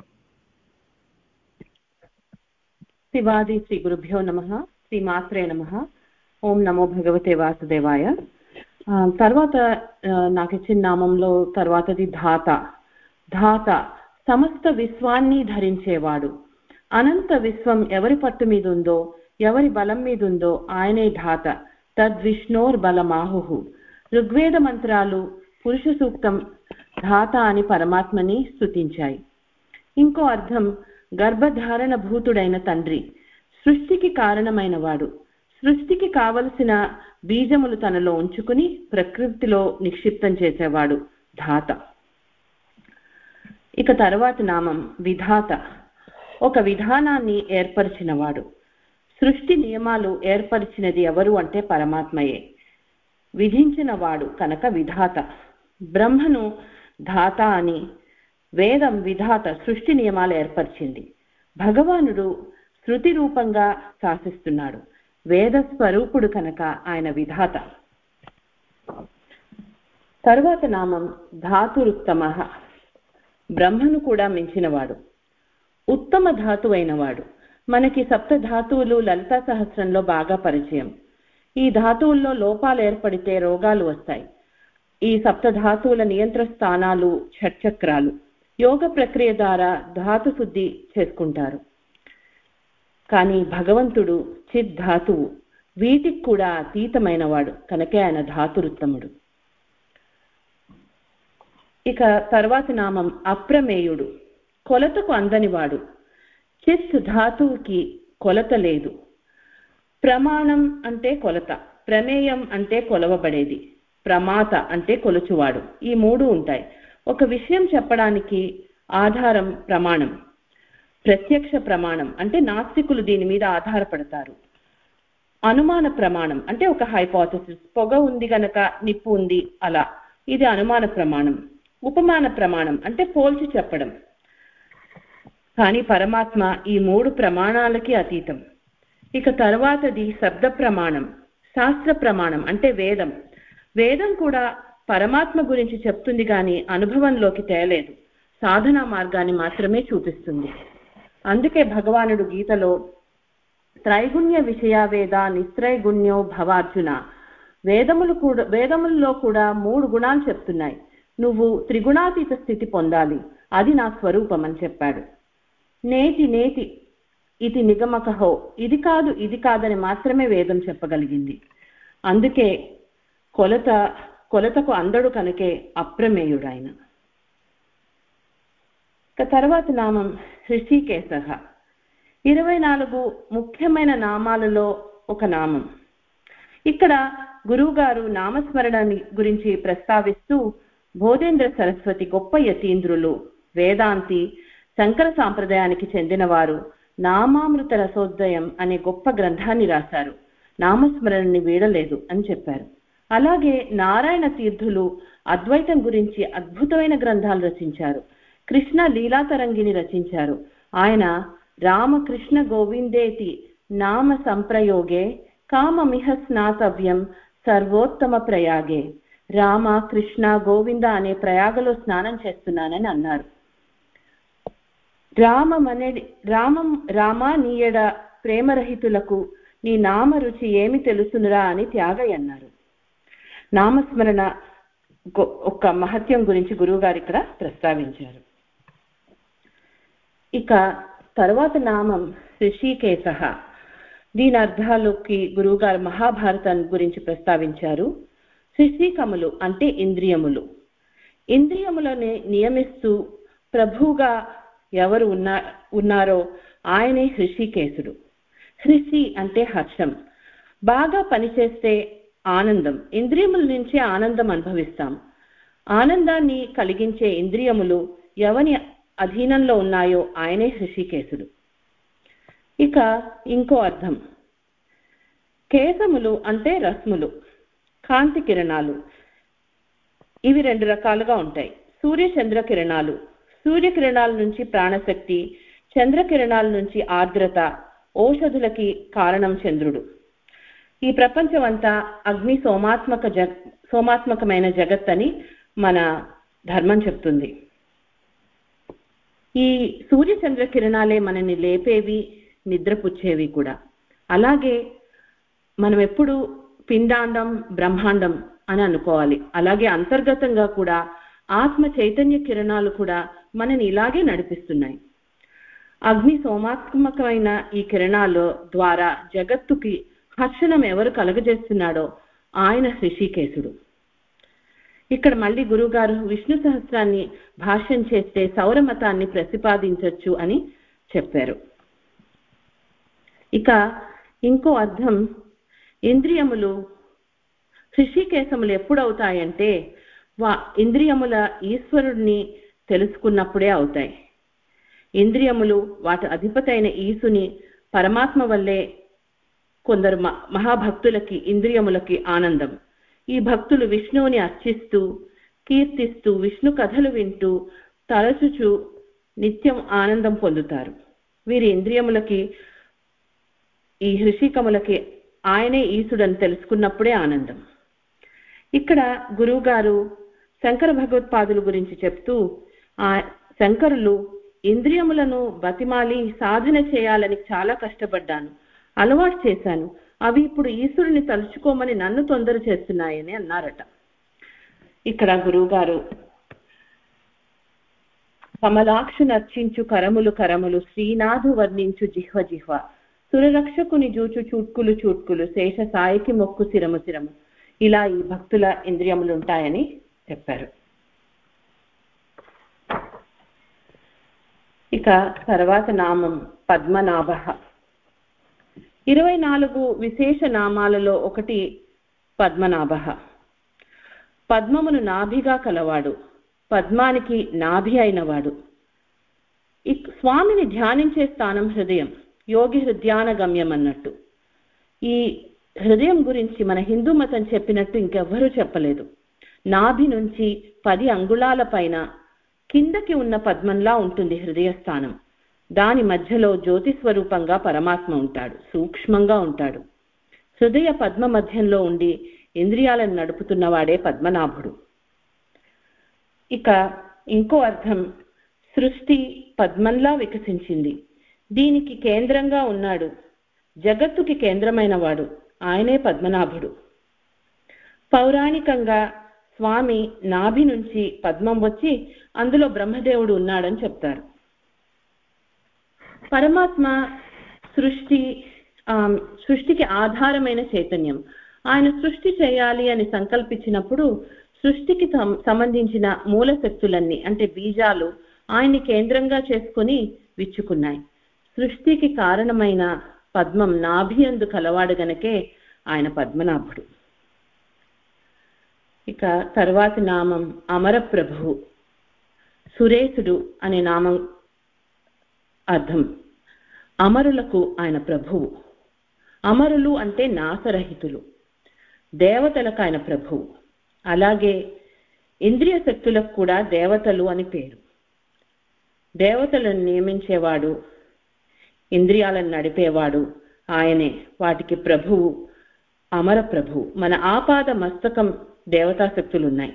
S6: శివాది శ్రీ గురుభ్యో నమః. శ్రీ మాత్రే నమః. ఓం నమో భగవతే వాసుదేవాయ. తర్వాత నాకు ఇచ్చిన నామంలో తర్వాతది ధాత. ధాత సమస్త విశ్వాన్ని ధరించేవాడు. అనంత విశ్వం ఎవరి పట్టు మీద ఉందో, ఎవరి బలం మీద ఉందో ఆయనే ధాత. తద్విష్ణోర్ బలమాహు. ఋగ్వేద మంత్రాలు పురుష సూక్తం ధాత అని పరమాత్మని స్తుతించాయి. ఇంకో అర్థం గర్భధారణ భూతుడైన తండ్రి, సృష్టికి కారణమైన వాడు. సృష్టికి కావలసిన బీజములు తనలో ఉంచుకుని ప్రకృతిలో నిక్షిప్తం చేసేవాడు ధాత. ఇక తర్వాత నామం విధాత. ఒక విధానాన్ని ఏర్పరిచినవాడు. సృష్టి నియమాలు ఏర్పరిచినది ఎవరు అంటే పరమాత్మయే. విధించిన వాడు కనుక విధాత. బ్రహ్మను ధాత అని, వేదం విధాత, సృష్టి నియమాలు ఏర్పరిచింది. భగవానుడు శృతి రూపంగా శాసిస్తున్నాడు. వేద స్వరూపుడు కనుక ఆయన విధాత. తరువాత నామం ధాతురుత్తమః. బ్రహ్మను కూడా మించినవాడు, ఉత్తమ ధాతు అయినవాడు. మనకి సప్త ధాతువులు లలితా సహస్రంలో బాగా పరిచయం. ఈ ధాతువుల్లో లోపాలు ఏర్పడితే రోగాలు వస్తాయి. ఈ సప్త ధాతువుల నియంత్ర స్థానాలు షట్చక్రాలు. యోగ ప్రక్రియ ద్వారా ధాతు శుద్ధి చేసుకుంటారు. కానీ భగవంతుడు చిత్ ధాతువు, వీటికి కూడా అతీతమైన వాడు కనుకే ఆయన ధాతురుత్తముడు. ఇక తర్వాత నామం అప్రమేయుడు, కొలతకు అందనివాడు. చిత్ ధాతువుకి కొలత లేదు. ప్రమాణం అంటే కొలత, ప్రమేయం అంటే కొలవబడేది, ప్రమాత అంటే కొలుచువాడు. ఈ మూడు ఉంటాయి. ఒక విషయం చెప్పడానికి ఆధారం ప్రమాణం. ప్రత్యక్ష ప్రమాణం అంటే నాస్తికులు దీని మీద ఆధారపడతారు. అనుమాన ప్రమాణం అంటే ఒక హైపోథసిస్, పొగ ఉంది గనక నిప్పు ఉంది అలా, ఇది అనుమాన ప్రమాణం. ఉపమాన ప్రమాణం అంటే పోల్చి చెప్పడం. కానీ పరమాత్మ ఈ మూడు ప్రమాణాలకి అతీతం. ఇక తర్వాతది శబ్ద ప్రమాణం, శాస్త్ర ప్రమాణం అంటే వేదం. వేదం కూడా పరమాత్మ గురించి చెప్తుంది కానీ అనుభవంలోకి తేలేదు, సాధనా మార్గాన్ని మాత్రమే చూపిస్తుంది. అందుకే భగవానుడు గీతలో త్రైగుణ్య విషయ వేద నిస్త్రైగుణ్యో భవార్జున, వేదముల్లో కూడా 3 గుణాలు చెప్తున్నాయి. నువ్వు త్రిగుణాతీత స్థితి పొందాలి, అది నా స్వరూపం అని చెప్పాడు. నేతి నేతి ఇది నిగమకహో, ఇది కాదు ఇది కాదని మాత్రమే వేదం చెప్పగలిగింది. అందుకే కొలతకు అందడు కనుకే అప్రమేయుడు ఆయన. తర్వాత నామం హృషికేశ. 24 ముఖ్యమైన నామాలలో ఒక నామం. ఇక్కడ గురువు గారు నామస్మరణ గురించి ప్రస్తావిస్తూ బోధేంద్ర సరస్వతి గొప్ప యతీంద్రులు, వేదాంతి, శంకర సాంప్రదాయానికి చెందినవారు నామామృత రసోదయం అనే గొప్ప గ్రంథాన్ని రాశారు. నామస్మరణని వీడలేదు అని చెప్పారు. అలాగే నారాయణ తీర్థులు అద్వైతం గురించి అద్భుతమైన గ్రంథాలు రచించారు. కృష్ణ లీలాతరంగిని రచించారు. ఆయన రామకృష్ణ గోవిందేతి నామ సంప్రయోగే కామమిహ స్నాతవ్యం సర్వోత్తమ ప్రయాగే. రామ కృష్ణ గోవింద అనే ప్రయాగలో స్నానం చేస్తున్నానని అన్నారు. రామా నీయడ ప్రేమరహితులకు నీ నామ రుచి ఏమి తెలుసునురా అని త్యాగయ్య అన్నారు. నామస్మరణ ఒక మహత్యం గురించి గురువు గారు ఇక్కడ ప్రస్తావించారు. ఇక తర్వాత నామం హృషికేశ. దీని అర్థాలకి గురువు గారు మహాభారతం గురించి ప్రస్తావించారు. హృషికములు అంటే ఇంద్రియములు. ఇంద్రియములని నియమిస్తూ ప్రభువుగా ఎవరు ఉన్నారో ఆయనే హృషికేశుడు. హృషి అంటే హర్షం. బాగా పనిచేస్తే ఆనందం, ఇంద్రియముల నుంచి ఆనందం అనుభవిస్తాం. ఆనందాన్ని కలిగించే ఇంద్రియములు ఎవని అధీనంలో ఉన్నాయో ఆయనే హృషికేశుడు. ఇక ఇంకో అర్థం, కేశములు అంటే రశ్ములు, కాంతి కిరణాలు. ఇవి 2 రకాలుగా ఉంటాయి. సూర్యచంద్ర కిరణాలు. సూర్యకిరణాల నుంచి ప్రాణశక్తి, చంద్రకిరణాల నుంచి ఆర్ద్రత, ఔషధులకి కారణం చంద్రుడు. ఈ ప్రపంచం అంతా అగ్ని సోమాత్మకమైన జగత్ అని మన ధర్మం చెప్తుంది. ఈ సూర్యచంద్ర కిరణాలే మనని లేపేవి, నిద్రపుచ్చేవి కూడా. అలాగే మనం ఎప్పుడు పిండాండం బ్రహ్మాండం అని అనుకోవాలి. అలాగే అంతర్గతంగా కూడా ఆత్మ చైతన్య కిరణాలు కూడా మనని ఇలాగే నడిపిస్తున్నాయి. అగ్ని సోమాత్మకమైన ఈ కిరణాల ద్వారా జగత్తుకి హర్షణం ఎవరు కలగజేస్తున్నాడో ఆయన హృషికేశుడు. ఇక్కడ మళ్ళీ గురువుగారు విష్ణు సహస్రాన్ని భాష్యం చేస్తే సౌరమతాన్ని ప్రతిపాదించవచ్చు అని చెప్పారు. ఇక ఇంకో అర్థం, ఇంద్రియములు హృషికేశములు ఎప్పుడవుతాయంటే ఇంద్రియముల ఈశ్వరుడిని తెలుసుకున్నప్పుడే అవుతాయి. ఇంద్రియములు వాటి అధిపతైన ఈశుని పరమాత్మ వల్లే కొందరు మహాభక్తులకి ఇంద్రియములకి ఆనందం. ఈ భక్తులు విష్ణువుని అర్చిస్తూ కీర్తిస్తూ విష్ణు కథలు వింటూ తలచుచు నిత్యం ఆనందం పొందుతారు. వీరి ఇంద్రియములకి ఈ హృషికములకి ఆయనే ఈశుడని తెలుసుకున్నప్పుడే ఆనందం. ఇక్కడ గురువు గారు శంకర భగవత్పాదుల గురించి చెప్తూ శంకరులు ఇంద్రియములను బతిమాలి సాధన చేయాలని చాలా కష్టపడ్డాను, అలవాటు చేశాను, అవి ఇప్పుడు ఈశ్వరుని తలుచుకోమని నన్ను తొందర చేస్తున్నాయని అన్నారట. ఇక్కడ గురువు గారు కమలాక్షు నర్చించు కరములు కరములు శ్రీనాథు వర్ణించు జిహ్వ జిహ్వ సురరక్షకుని జూచు చూట్కులు చూట్కులు శేష సాయికి మొక్కు శిరము శిరము. ఇలా ఈ భక్తుల ఇంద్రియములు ఉంటాయని చెప్పారు. ఇక తర్వాత నామం పద్మనాభ. 24 విశేష నామాలలో ఒకటి పద్మనాభ. పద్మమును నాభిగా కలవాడు, పద్మానికి నాభి అయినవాడు. ఈ స్వామిని ధ్యానించే స్థానం హృదయం, యోగి హృదయాన గమ్యం అన్నట్టు. ఈ హృదయం గురించి మన హిందూ మతం చెప్పినట్టు ఇంకెవ్వరూ చెప్పలేదు. నాభి నుంచి 10 అంగుళాల పైన కిందకి ఉన్న పద్మంలా ఉంటుంది హృదయ స్థానం. దాని మధ్యలో జ్యోతి స్వరూపంగా పరమాత్మ ఉంటాడు, సూక్ష్మంగా ఉంటాడు. హృదయ పద్మ మధ్యంలో ఉండి ఇంద్రియాలను నడుపుతున్నవాడే పద్మనాభుడు. ఇక ఇంకో అర్థం, సృష్టి పద్మంలా వికసించింది, దీనికి కేంద్రంగా ఉన్నాడు, జగత్తుకి కేంద్రమైన వాడు ఆయనే పద్మనాభుడు. పౌరాణికంగా స్వామి నాభి నుంచి పద్మం వచ్చి అందులో బ్రహ్మదేవుడు ఉన్నాడని చెప్తారు. పరమాత్మ సృష్టికి ఆధారమైన చైతన్యం. ఆయన సృష్టి చేయాలి అని సంకల్పించినప్పుడు సృష్టికి సంబంధించిన మూల శక్తులన్నీ అంటే బీజాలు ఆయన్ని కేంద్రంగా చేసుకొని విచ్చుకున్నాయి. సృష్టికి కారణమైన పద్మం నాభియందు కలవాడు గనకే ఆయన పద్మనాభుడు. ఇక తర్వాతి నామం అమరప్రభువు. సురేశుడు అనే నామం అర్థం. అమరులకు ఆయన ప్రభువు. అమరులు అంటే నాశరహితులు. దేవతలకు ఆయన ప్రభువు. అలాగే ఇంద్రియ శక్తులకు కూడా దేవతలు అని పేరు. దేవతలను నియమించేవాడు, ఇంద్రియాలను నడిపేవాడు ఆయనే. వాటికి ప్రభువు అమర ప్రభువు. మన ఆపాద మస్తకం దేవతాశక్తులు ఉన్నాయి.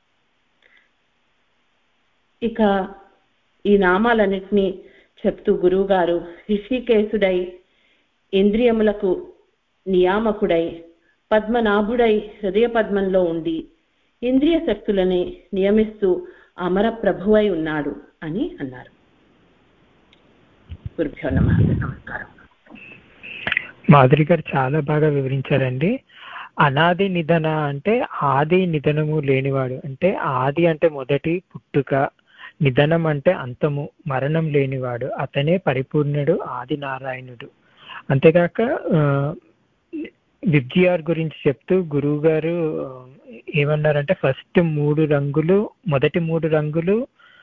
S6: ఇక ఈ నామాలన్నిటినీ చెప్తూ గురువు గారు ఋషికేశుడై, ఇంద్రియములకు నియామకుడై, పద్మనాభుడై హృదయ పద్మంలో ఉండి ఇంద్రియ శక్తులని నియమిస్తూ అమర ప్రభువై ఉన్నాడు అని అన్నారు. గురుభ్యో నమః. నమస్కారం.
S1: మాధురి గారు చాలా బాగా వివరించారండి. అనాది నిధన అంటే ఆది నిధనము లేనివాడు, అంటే ఆది అంటే మొదటి పుట్టుక, నిధనం అంటే అంతము, మరణం లేనివాడు, అతనే పరిపూర్ణుడు, ఆది నారాయణుడు. అంతేకాక విబ్జిఆర్ గురించి చెప్తూ గురువు గారు ఏమన్నారంటే ఫస్ట్ 3 రంగులు, మొదటి 3 రంగులు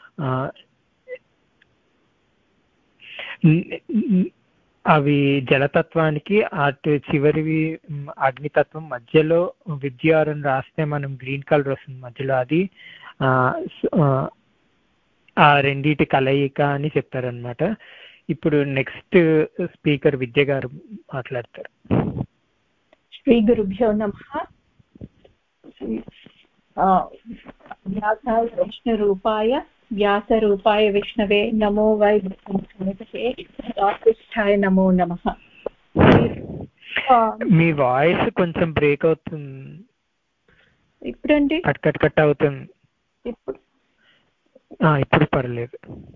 S1: అవి జలతత్వానికి, అటు చివరివి అగ్నితత్వం, మధ్యలో విబ్జిఆర్ అని రాస్తే మనం గ్రీన్ కలర్ వస్తుంది మధ్యలో, అది ఆ రెండిటి కలయిక అని చెప్తారనమాట. ఇప్పుడు నెక్స్ట్ స్పీకర్ విద్య గారు మాట్లాడతారు.
S7: శ్రీ గురుభ్యో నమః. వ్యాసాయ విష్ణురూపాయ వ్యాసరూపాయ విష్ణవే నమో వై వాసిష్ఠాయ నమో నమః.
S1: మీ వాయిస్ కొంచెం బ్రేక్ అవుతుంది.
S7: ఇప్పుడండి
S1: కట్ అవుతుంది. ఇప్పుడు పర్లేదు.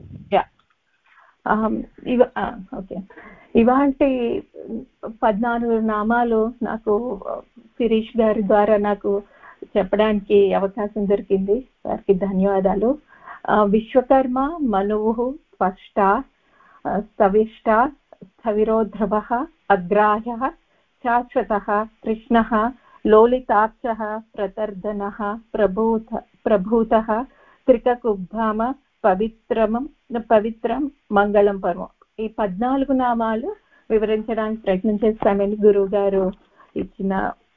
S7: ఓకే. ఇవాంటి 14 నామాలు నాకు శిరీష్ గారి ద్వారా నాకు చెప్పడానికి అవకాశం దొరికింది. వారికి ధన్యవాదాలు. విశ్వకర్మ, మనువు, స్పష్ట, స్థవిష్ట, స్థవిరోధ్రవ, అగ్రాహ్య, శాశ్వత, కృష్ణ, లోలితాక్ష, ప్రతర్దన, ప్రభూత, త్రికకుబ్ధామ, పవిత్రం, మంగళం పర్వం. ఈ 14 నామాలు వివరించడానికి ప్రయత్నం చేస్తామని గురువు గారు ఇచ్చిన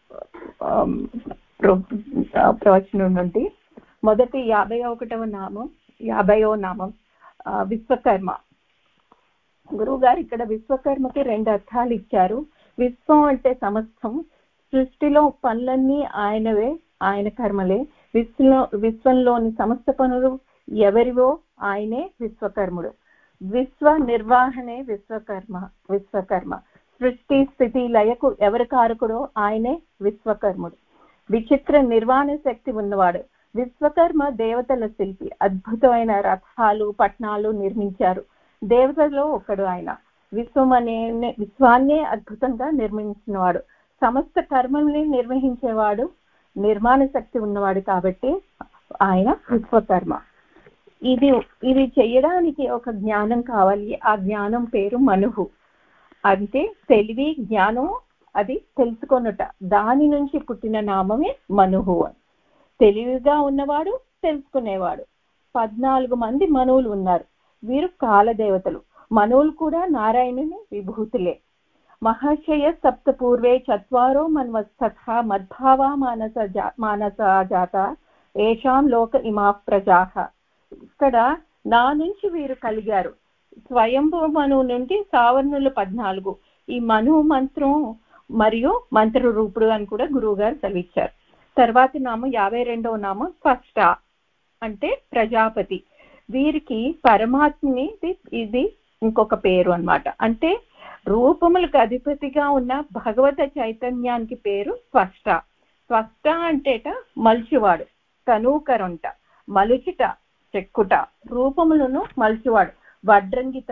S7: ప్రవచనం నుండి మొదటి 51వ నామం విశ్వకర్మ. గురువు గారు ఇక్కడ విశ్వకర్మకి 2 అర్థాలు ఇచ్చారు. విశ్వం అంటే సమస్తం, సృష్టిలో పనులన్నీ ఆయనవే, ఆయన కర్మలే. విశ్వంలోని సమస్త పనులు ఎవరివో ఆయనే విశ్వకర్ముడు. విశ్వ నిర్వహణే విశ్వకర్మ. సృష్టి స్థితి లయకు ఎవరి కారకుడో ఆయనే విశ్వకర్ముడు. విచిత్ర నిర్వాణ శక్తి ఉన్నవాడు విశ్వకర్మ. దేవతల శిల్పి, అద్భుతమైన రథాలు, పట్నాలు నిర్మించారు. దేవతలో ఒకడు ఆయన. విశ్వాన్నే అద్భుతంగా నిర్మించినవాడు, సమస్త కర్మల్ని నిర్వహించేవాడు, నిర్మాణ శక్తి ఉన్నవాడు కాబట్టి ఆయన విశ్వకర్మ. ఇది చేయడానికి ఒక జ్ఞానం కావాలి. ఆ జ్ఞానం పేరు మనువు. అంటే తెలివి, జ్ఞానం, అది తెలుసుకొనుట. దాని నుంచి పుట్టిన నామమే మనువు. తెలివిగా ఉన్నవాడు, తెలుసుకునేవాడు. 14 మంది మనువులు ఉన్నారు. వీరు కాలదేవతలు. మనువులు కూడా నారాయణుని విభూతులే. మహర్షయ సప్త పూర్వే చత్వారో మన్వస్తథ మద్భావా మానస జాత ఏషాం లోక ఇమా ప్రజాః. ఇక్కడ నా నుంచి వీరు కలిగారు. స్వయంభూ మనువు నుండి సావర్ణులు 14. ఈ మనువు మంత్రం మరియు మంత్ర రూపుడు అని కూడా గురువు గారు సెలవిచ్చారు. తర్వాతి నామం 52వ నామం స్పష్ట అంటే ప్రజాపతి. వీరికి పరమాత్మని ఇది ఇంకొక పేరు అన్నమాట. అంటే రూపములకు అధిపతిగా ఉన్న భగవత చైతన్యానికి పేరు స్పష్ట. స్పష్ట అంటేట మలుచువాడు, తనూకరంట, మలుచుట, చెక్కుట, రూపములను మలుచువాడు, వడ్రంగితను,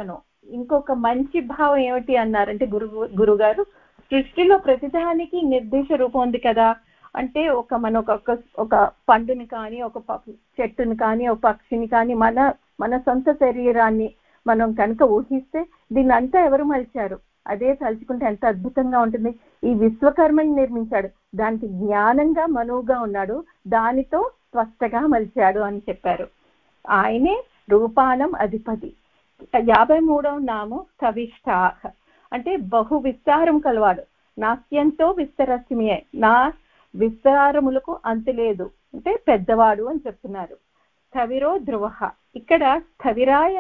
S7: ఇంకొక మంచి భావం ఏమిటి అన్నారంటే గురుగారు సృష్టిలో ప్రతిదానికి నిర్దేశ రూపం ఉంది కదా. అంటే మనం ఒక పండుని కానీ, ఒక చెట్టుని కానీ, ఒక పక్షిని కానీ, మన సొంత శరీరాన్ని మనం కనుక ఊహిస్తే దీన్ని అంతా ఎవరు మలిచారు? అదే తలుచుకుంటే ఎంత అద్భుతంగా ఉంటుంది. ఈ విశ్వకర్మని నిర్మించాడు, దానికి జ్ఞానంగా మనువుగా ఉన్నాడు, దానితో స్వస్థగా మలిచాడు అని చెప్పారు. ఆయనే రూపానం అధిపతి. 53వ నామం కవిష్ఠాః అంటే బహు విస్తారం కలవాడు. నాస్యంతో విస్తరస్మియే, నా విస్తారములకు అంతు లేదు అంటే పెద్దవాడు అని చెప్తున్నారు. స్థవిరో ధ్రువ, ఇక్కడ స్థవిరాయ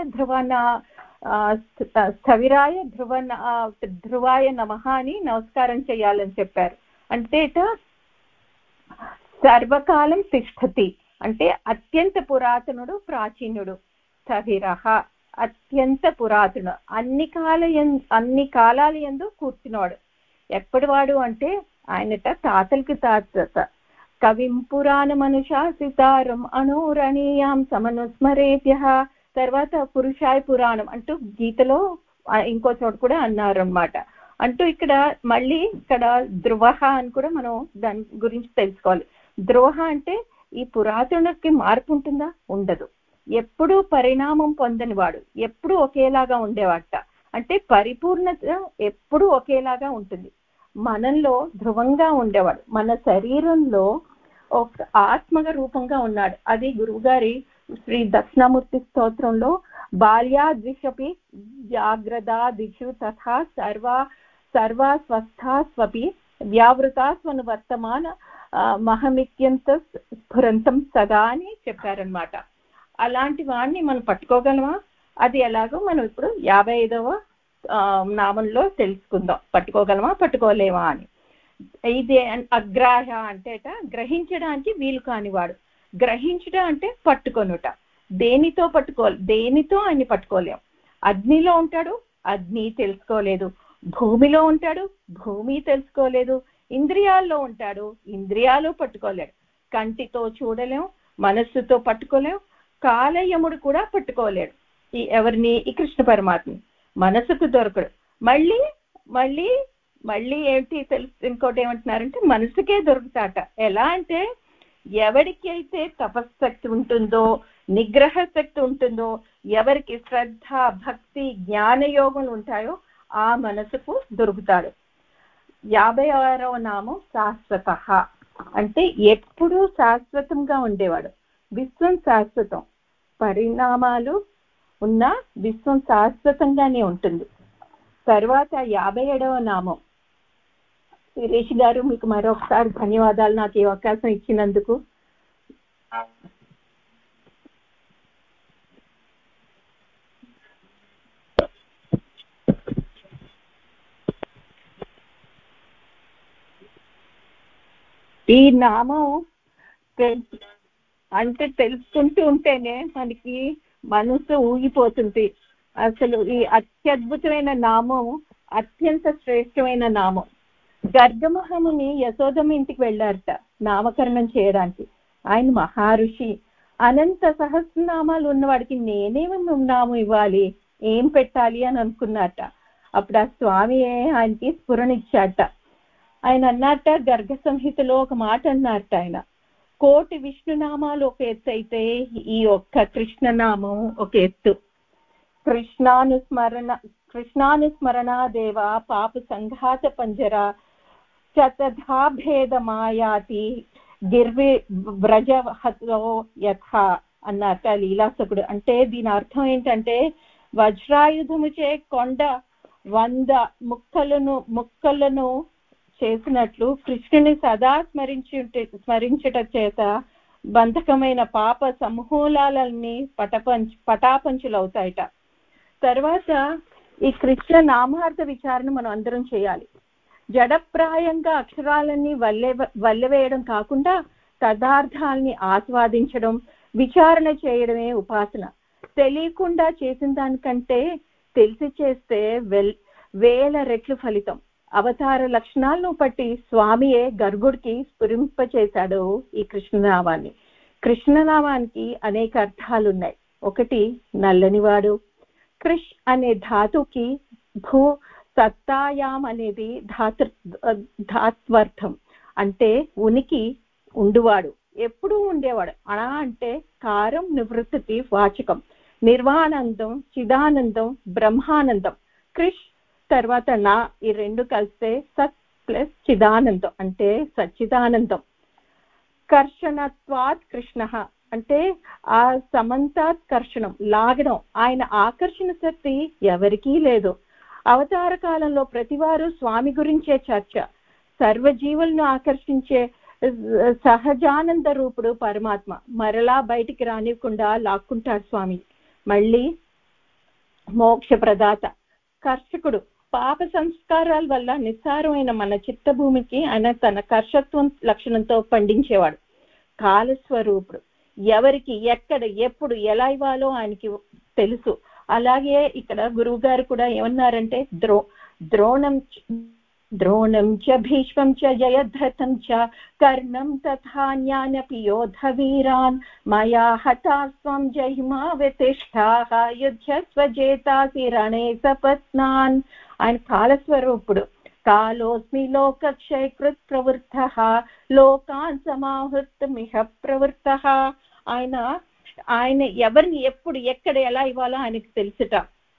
S7: ధ్రువాయ నమః అని నమస్కారం చేయాలని చెప్పారు. అంటే సర్వకాలం తిష్టతి అంటే అత్యంత పురాతనుడు, ప్రాచీనుడు. స్థవిరః అత్యంత పురాతనుడు, అన్ని కాలాల యందు కూర్చున్నాడు. ఎప్పటి వాడు అంటే ఆయనట తాతలకి తాత. కవిం పురాణ మనుషాసితారం అనూరణీయాం సమనుస్మరేత్యః. తర్వాత పురుషాయ పురాణం అంటూ గీతలో ఇంకో చోట కూడా అన్నారు అన్నమాట. అంటూ ఇక్కడ మళ్ళీ ధ్రువ అని కూడా మనం దాని గురించి తెలుసుకోవాలి. ధ్రువ అంటే ఈ పురాతనుడికి మార్పు ఉంటుందా? ఉండదు. ఎప్పుడూ పరిణామం పొందని వాడు, ఎప్పుడూ ఒకేలాగా ఉండేవాట. అంటే పరిపూర్ణత ఎప్పుడూ ఒకేలాగా ఉంటుంది. మనంలో ధ్రువంగా ఉండేవాడు, మన శరీరంలో ఒక ఆత్మగా రూపంగా ఉన్నాడు. అది గురువుగారి శ్రీ దక్షిణామూర్తి స్తోత్రంలో బాల్యాద్విషపి జాగ్రదాదిషు తథా సర్వా స్వస్థాస్వపి వ్యావృతాస్వను వర్తమాన మహమిత్యంత స్ఫురంతం సదా అని చెప్పారనమాట. అలాంటి వాడిని మనం పట్టుకోగలమా? అది ఎలాగో మనం ఇప్పుడు 55వ నామంలో తెలుసుకుందాం. పట్టుకోగలమా, పట్టుకోలేమా అని. ఇది అగ్రాహ అంటే గ్రహించడానికి వీలు కానివాడు. గ్రహించుట అంటే పట్టుకొనుట. దేనితో పట్టుకోవాలి? దేనితో ఆయన్ని పట్టుకోలేం. అగ్నిలో ఉంటాడు, అగ్ని తెలుసుకోలేదు. భూమిలో ఉంటాడు, భూమి తెలుసుకోలేదు. ఇంద్రియాల్లో ఉంటాడు, ఇంద్రియాలు పట్టుకోలేడు. కంటితో చూడలేం, మనస్సుతో పట్టుకోలేం, కాలయముడు కూడా పట్టుకోలేడు. ఎవరిని? ఈ కృష్ణ పరమాత్మని. మనసుకు దొరకడు. మళ్ళీ మళ్ళీ మళ్ళీ ఏంటి తెలుసు? ఇంకోటి ఏమంటున్నారంటే మనసుకే దొరుకుతాట. ఎలా అంటే ఎవరికి అయితే తపశక్తి ఉంటుందో, నిగ్రహ శక్తి ఉంటుందో, ఎవరికి శ్రద్ధ, భక్తి, జ్ఞానయోగం ఉంటాయో ఆ మనసుకు దొరుకుతాడు. 56వ నామం శాశ్వత అంటే ఎప్పుడూ శాశ్వతంగా ఉండేవాడు. విశ్వం శాశ్వతం, పరిణామాలు ఉన్న విశ్వం శాశ్వతంగానే ఉంటుంది. తర్వాత 57వ నామం. శిరీష్ గారు, మీకు మరొకసారి ధన్యవాదాలు నాకు ఈ అవకాశం ఇచ్చినందుకు. ఈ నామం అంటే తెలుసుకుంటూ ఉంటేనే మనకి మనసు ఊగిపోతుంది. అసలు ఈ అత్యద్భుతమైన నామం అత్యంత శ్రేష్టమైన నామం. గర్గమహముని యశోదమ్మ ఇంటికి వెళ్ళారట నామకరణం చేయడానికి. ఆయన మహర్షి, అనంత సహస్రనామాలు ఉన్నవాడికి నేనేమి నామం ఇవ్వాలి, ఏం పెట్టాలి అని అనుకున్నట. అప్పుడు ఆ స్వామి ఆయనకి స్ఫురణ ఇచ్చాట. ఆయన అన్నట్ట, గర్గ సంహితలో ఒక మాట అన్నట్ట, ఆయన 1,000,000 విష్ణునామాలు ఒక ఎత్తు అయితే ఈ ఒక్క కృష్ణనామం ఒక ఎత్తు. కృష్ణానుస్మరణ దేవ పాప సంఘాత పంజర చతథా భేద మాయాతి గిర్వి వ్రజహతో యథ అన్నట్ట లీలాసకుడు. అంటే దీని అర్థం ఏంటంటే వజ్రాయుధముచే కొండ 100 ముక్కలను చేసినట్లు కృష్ణుని సదా స్మరించుట చేత బంధకమైన పాప సమూలాలన్నీ పటాపంచులవుతాయట. తర్వాత ఈ కృష్ణ నామార్థ విచారణ మనం అందరం చేయాలి. జడప్రాయంగా అక్షరాలన్నీ వల్లెవేయడం కాకుండా తదార్థాలని ఆస్వాదించడం, విచారణ చేయడమే ఉపాసన. తెలియకుండా చేసిన దానికంటే తెలిసి చేస్తే 1000 రెట్లు ఫలితం. అవతార లక్షణాలను బట్టి స్వామియే గర్గుడికి స్ఫురింపచేశాడు ఈ కృష్ణనామాన్ని. కృష్ణనామానికి అనేక అర్థాలు ఉన్నాయి. ఒకటి నల్లనివాడు, కృష్ అనే ధాతుకి భూ సత్తాయాం అనేది ధాత్వర్థం, అంటే ఉనికి ఉండువాడు, ఎప్పుడూ ఉండేవాడు. అనా అంటే కారం నివృత్తికి వాచకం. నిర్వాణానందం, చిదానందం, బ్రహ్మానందం. కృష్ తర్వాత నా, ఈ రెండు కలిస్తే సత్ ప్లస్ చిదానందం అంటే సచ్చిదానందం. కర్షణత్వాత్ కృష్ణ అంటే ఆ సమంతాత్ కర్షణం, లాగడం. ఆయన ఆకర్షణ శక్తి ఎవరికీ లేదు. అవతార కాలంలో ప్రతివారు స్వామి గురించే చర్చ. సర్వజీవులను ఆకర్షించే సహజానంద రూపుడు పరమాత్మ. మరలా బయటికి రానివ్వకుండా లాక్కుంటాడు స్వామి. మళ్ళీ మోక్ష ప్రదాత. కర్షకుడు, పాప సంస్కారాల వల్ల నిస్సారమైన మన చిత్తభూమికి ఆయన తన కర్షత్వం లక్షణంతో పండించేవాడు. కాలస్వరూపుడు, ఎవరికి ఎక్కడ ఎప్పుడు ఎలా ఇవ్వాలో ఆయనకి తెలుసు. అలాగే ఇక్కడ గురువు గారు కూడా ఏమన్నారంటే ద్రోణం చ భీష్మం చ జయద్రథం చ కర్ణం తథా జ్ఞానపి యోధ వీరాన్ మయా హతాస్వం జహిమా వ్యతిష్ఠాః యుధ్యస్వ జేతాసి రణే సపత్నాన్. ఆయన కాలస్వరూపుడు. కాలోస్మి లోకక్షయకృత్ ప్రవృత్తః లోకాన్ సమాహృతమిహ ప్రవృత్తః. ఆయన ఎవరిని ఎప్పుడు ఎక్కడ ఎలా ఇవ్వాలో ఆయనకు తెలుసుట.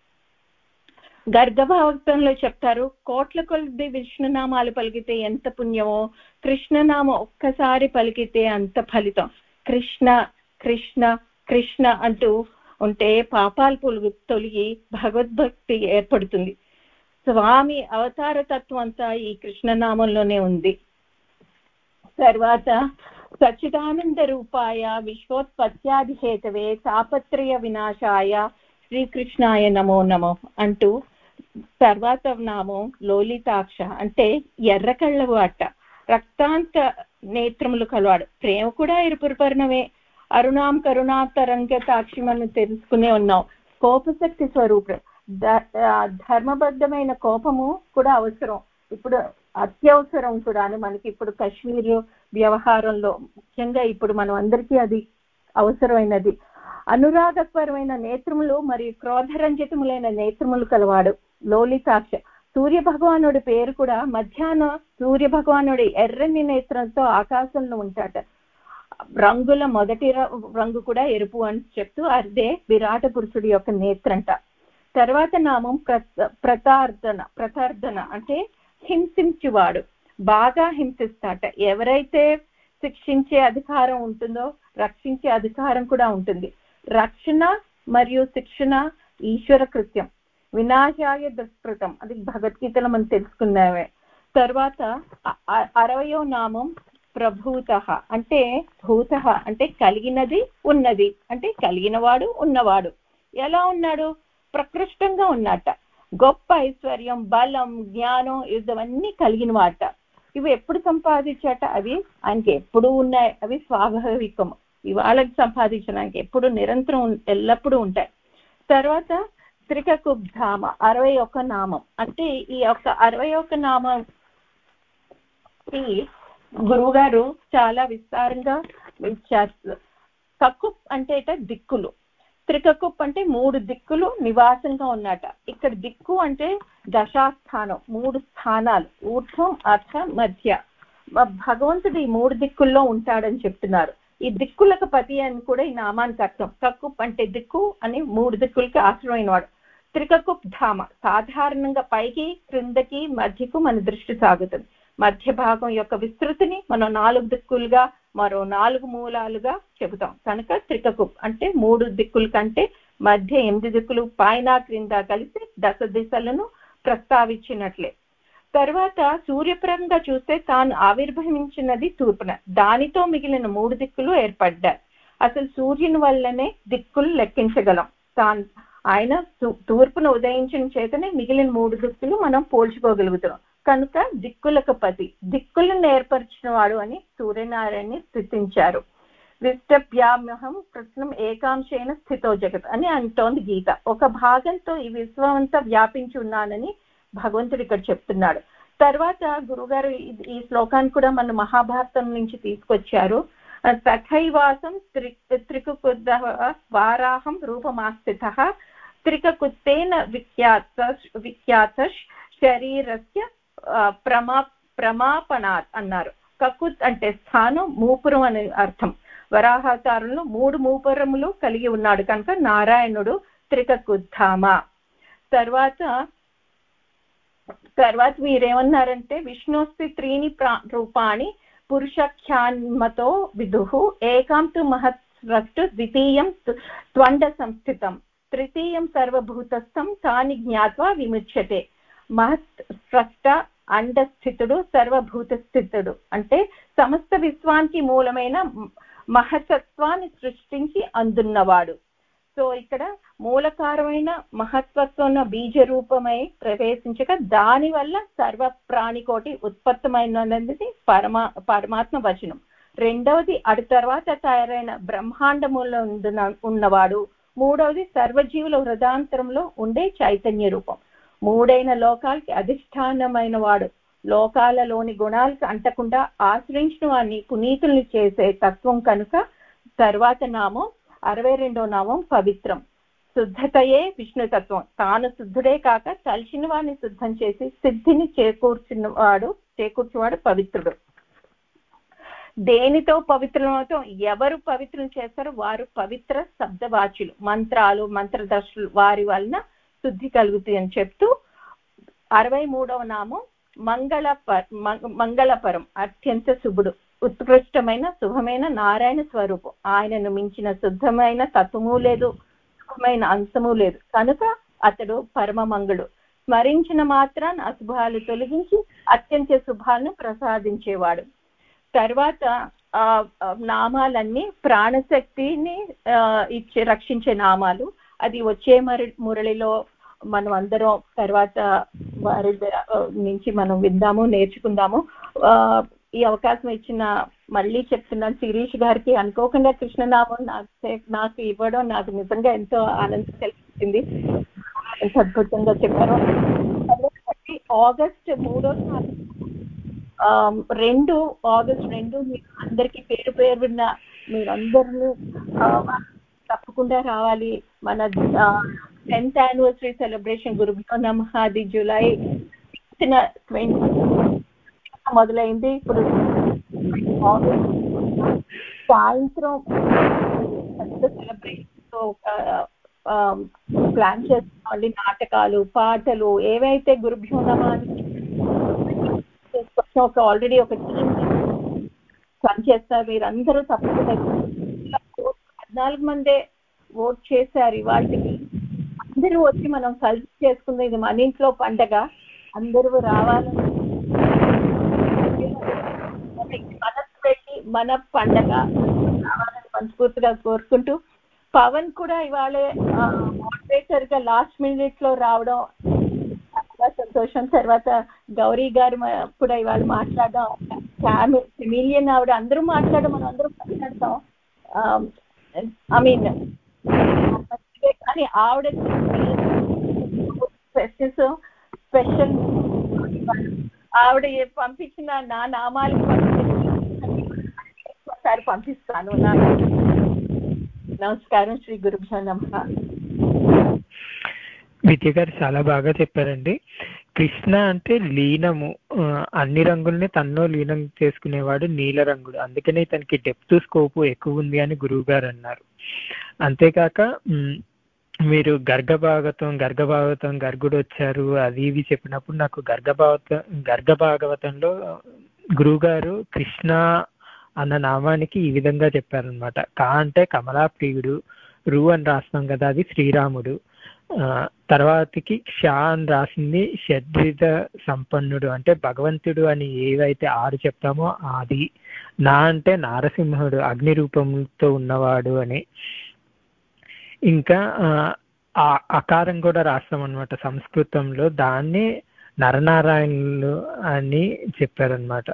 S7: గర్గభావక్తంలో చెప్తారు, కోట్ల కొలది విష్ణునామాలు పలికితే ఎంత పుణ్యమో, కృష్ణనామం ఒక్కసారి పలికితే అంత ఫలితం. కృష్ణ కృష్ణ కృష్ణ అంటూ ఉంటే పాపాలు తొలగి భగవద్భక్తి ఏర్పడుతుంది. స్వామి అవతార తత్వం అంతా ఈ కృష్ణనామంలోనే ఉంది. తర్వాత సచ్చిదానంద రూపాయ విశ్వోత్పత్యాదిహేతవే తాపత్రయ వినాశాయ శ్రీకృష్ణాయ నమో నమో అంటూ తర్వాత నామం లోలితాక్ష అంటే ఎర్ర కళ్ళవాట, రక్తాంత నేత్రములు కలవాడు. ప్రేమ కూడా ఎరుపుర్ణమే. అరుణాం కరుణాతరంగతాక్షి మనం తెలుసుకునే ఉన్నాం. కోపశక్తి స్వరూపుడు. ధర్మబద్ధమైన కోపము కూడా అవసరం, ఇప్పుడు అత్యవసరం కూడా. మనకి ఇప్పుడు కశ్మీర్ వ్యవహారంలో ముఖ్యంగా ఇప్పుడు మనం అందరికీ అది అవసరమైనది. అనురాగపరమైన నేత్రములు మరియు క్రోధరంజితములైన నేత్రములు కలవాడు లోలితాక్ష. సూర్య భగవానుడి పేరు కూడా మధ్యాహ్నం సూర్య భగవానుడి ఎర్రని నేత్రంతో ఆకాశంలో ఉంటాట. రంగుల మొదటి రంగు కూడా ఎరుపు అని చెప్తూ అదే విరాట పురుషుడి యొక్క నేత్రంట. తర్వాత నామం ప్రతార్దన అంటే హింసించువాడు, బాగా హింసిస్తాట. ఎవరైతే శిక్షించే అధికారం ఉంటుందో రక్షించే అధికారం కూడా ఉంటుంది. రక్షణ మరియు శిక్షణ ఈశ్వర కృత్యం. వినాశాయ దుష్కృతం అది భగవద్గీతలో మనం తెలుసుకున్నామే. తర్వాత 60వ నామం ప్రభూత అంటే భూత అంటే కలిగినది ఉన్నది, అంటే కలిగినవాడు ఉన్నవాడు. ఎలా ఉన్నాడు? ప్రకృష్టంగా ఉన్నట్ట. గొప్ప ఐశ్వర్యం, బలం, జ్ఞానం ఇవన్నీ కలిగిన వాట. ఇవి ఎప్పుడు సంపాదించాట? అవి ఆయనకి ఎప్పుడు ఉన్నాయి, అవి స్వాభావికం. ఇవాళకి సంపాదించడానికి ఎప్పుడు నిరంతరం ఎల్లప్పుడూ ఉంటాయి. తర్వాత త్రికకుబ్ధామ 61 నామం అంటే ఈ యొక్క 61 నామం గురువు గారు చాలా విస్తారంగా ఇచ్చారు. కకుప్ అంటే దిక్కులు, త్రికకుప్ అంటే 3 దిక్కులు నివాసంగా ఉన్నట. ఇక్కడ దిక్కు అంటే దశాస్థానం, 3 స్థానాలు, ఊర్ధ్వం అథ మధ్య. భగవంతుడు ఈ 3 దిక్కుల్లో ఉంటాడని చెప్తున్నారు. ఈ దిక్కులకు పతి అని కూడా ఈ నామానికి అర్థం. కకుప్ అంటే దిక్కు అని 3 దిక్కులకి ఆశ్రమైన వాడు. త్రికకుప్ ధామ సాధారణంగా పైకి క్రిందకి మధ్యకు మన దృష్టి సాగుతుంది. మధ్య భాగం యొక్క విస్తృతిని మనం 4 దిక్కులుగా మరో 4 మూలాలుగా చెబుతాం. కనుక త్రికకుప్ అంటే 3 దిక్కుల కంటే మధ్య 8 దిక్కులు పైన క్రింద కలిసి 10 దిశలను ప్రస్తావించినట్లే. తర్వాత సూర్యపరంగా చూస్తే తాను ఆవిర్భవించినది తూర్పున, దానితో మిగిలిన 3 దిక్కులు ఏర్పడ్డాయి. అసలు సూర్యుని వల్లనే దిక్కులు లెక్కించగలం. ఆయన తూర్పును ఉదయించిన చేతనే మిగిలిన 3 దిక్కులు మనం పోల్చుకోగలుగుతున్నాం. కనుక దిక్కులకు పతి, దిక్కులను ఏర్పరిచిన వాడు అని సూర్యనారాయణని స్థుతించారు. విష్టభ్యామ్యహం కృష్ణం ఏకాంశేన స్థితో జగత్ అని అంటోంది గీత. ఒక భాగంతో ఈ విశ్వమంతా వ్యాపించి ఉన్నానని భగవంతుడు ఇక్కడ చెప్తున్నాడు. తర్వాత గురుగారు ఈ శ్లోకాన్ని కూడా మన మహాభారతం నుంచి తీసుకొచ్చారు. తథైవాసం త్రికుకుద్ధ వారాహం రూపమాస్థితః త్రికకుత్తేన విఖ్యాత శరీరస్య ప్రమాపణాత్ అన్నారు. కకుత్ అంటే స్థానం, మూపురం అనే అర్థం. వరాహావతారంలో 3 మూపురములు కలిగి ఉన్నాడు కనుక నారాయణుడు త్రికకుద్ధామ. తర్వాత వీరేమన్నారంటే విష్ణోస్తి 3 రూపాణి పురుషఖ్యాన్మతో విదుః ఏకాం తు మహత్స్రష్టు ద్వితీయం త్వండ సంస్థితం తృతీయం సర్వభూతస్థం తాని జ్ఞాత్వా విముచ్యతే. మహత్ స్రష్ట అండస్థితుడు, సర్వభూత స్థితుడు అంటే సమస్త విశ్వానికి మూలమైన మహతత్వాన్ని సృష్టించి అందున్నవాడు. సో ఇక్కడ మూలకారమైన మహత్వత్వం బీజ రూపమై ప్రవేశించక దాని వల్ల సర్వ ప్రాణికోటి ఉత్పత్తమైనది పరమాత్మ వచనం. రెండవది అటు తర్వాత తయారైన బ్రహ్మాండములో ఉన్నవాడు. మూడవది సర్వజీవుల హృదయాంతరంలో ఉండే చైతన్య రూపం. మూడైన లోకాలకి అధిష్టానమైన వాడు. లోకాలలోని గుణాలకు అంటకుండా ఆశ్రయించిన వారిని పునీతుల్ని చేసే తత్వం కనుక తర్వాత నామం 62వ నామం పవిత్రం. శుద్ధతయే విష్ణుతత్వం. తాను శుద్ధుడే కాక తలిచిన వాడిని శుద్ధం చేసి సిద్ధిని చేకూర్చేవాడు పవిత్రుడు. దేనితో పవిత్రమవుతాం? ఎవరు పవిత్రం చేస్తారో వారు పవిత్ర శబ్దవాచులు, మంత్రాలు, మంత్రదర్శులు, వారి వలన శుద్ధి కలుగుతుంది అని చెప్తూ 63వ నామం మంగళపరం, అత్యంత శుభుడు, ఉత్కృష్టమైన శుభమైన నారాయణ స్వరూపం. ఆయనను మించిన శుద్ధమైన తత్వము లేదు, సుఖమైన అంశము లేదు కనుక అతడు పరమ మంగళుడు. స్మరించిన మాత్రాన్ని అశుభాలు తొలగించి అత్యంత శుభాలను ప్రసాదించేవాడు. తర్వాత నామాలన్నీ ప్రాణశక్తిని ఇచ్చే రక్షించే నామాలు. అది వచ్చే మురళిలో మనం అందరం తర్వాత వారి నుంచి మనం విందాము, నేర్చుకుందాము. ఈ అవకాశం ఇచ్చిన మళ్ళీ చెప్తున్నాను శిరీష్ గారికి. అనుకోకుండా కృష్ణనామం నాకు ఇవ్వడం నాకు నిజంగా ఎంతో ఆనందం కలిగించింది. ఎంత అద్భుతంగా చెప్పారు. ఆగస్ట్ 3వ ఆగస్ట్ 2 మీరు అందరికీ పేరు పేరున్న మీరందరూ తప్పకుండా రావాలి. మన 10th anniversary సెలబ్రేషన్ గురుభ్యో నమః అది జూలై 20 మొదలైంది. ఇప్పుడు సాయంత్రం సెలబ్రేషన్ ప్లాన్ చేసుకోవాలి. నాటకాలు, పాటలు ఏవైతే గురుభ్యో నమః ఆల్రెడీ ఒక టీం పనిచేస్తారు. మీరందరూ తప్పకుండా 14 మందే ఓట్ చేశారు. ఇవాళకి అందరూ వచ్చి మనం కలిసి చేసుకుందాం. ఇది మన ఇంట్లో పండగ, అందరూ రావాలని మనసు పెట్టి మన పండగ రావాలని మనస్ఫూర్తిగా కోరుకుంటూ, పవన్ కూడా ఇవాళే మోడరేటర్ గా లాస్ట్ మినిట్ లో రావడం చాలా సంతోషం. తర్వాత గౌరీ గారు కూడా ఇవాళ మాట్లాడడం, మిలియన్ ఆవిడ అందరూ మాట్లాడడం, మనం అందరూ మాట్లాడతాం. కానీ ఆవిడ స్పెషల్ ఆవిడ పంపించిన నా నామాలకు ఒకసారి పంపిస్తాను. నమస్కారం. శ్రీ గురుభ్యో నమః.
S1: విద్య గారు చాలా బాగా చెప్పారండి. కృష్ణ అంటే లీనము, అన్ని రంగుల్ని తనలో లీనం చేసుకునేవాడు, నీలరంగుడు. అందుకనే తనకి డెప్త్ స్కోప్ ఎక్కువ ఉంది అని గురువు గారు అన్నారు. అంతేకాక మీరు గర్గభాగవతం గర్గుడు వచ్చారు అది ఇవి చెప్పినప్పుడు నాకు గర్గభాగవతంలో గురువు గారు కృష్ణ అన్న నామానికి ఈ విధంగా చెప్పారనమాట. కా అంటే కమలాప్రియుడు, రు అని రాస్తాం కదా అది శ్రీరాముడు, తర్వాతకి క్ష అని రాసింది షడ్విధ సంపన్నుడు అంటే భగవంతుడు అని ఏవైతే 6 చెప్తామో అది. నా అంటే నారసింహుడు అగ్ని రూపంతో ఉన్నవాడు అని. ఇంకా అకారం కూడా రాస్తాం అనమాట సంస్కృతంలో, దాన్ని నరనారాయణులు అని చెప్పారనమాట.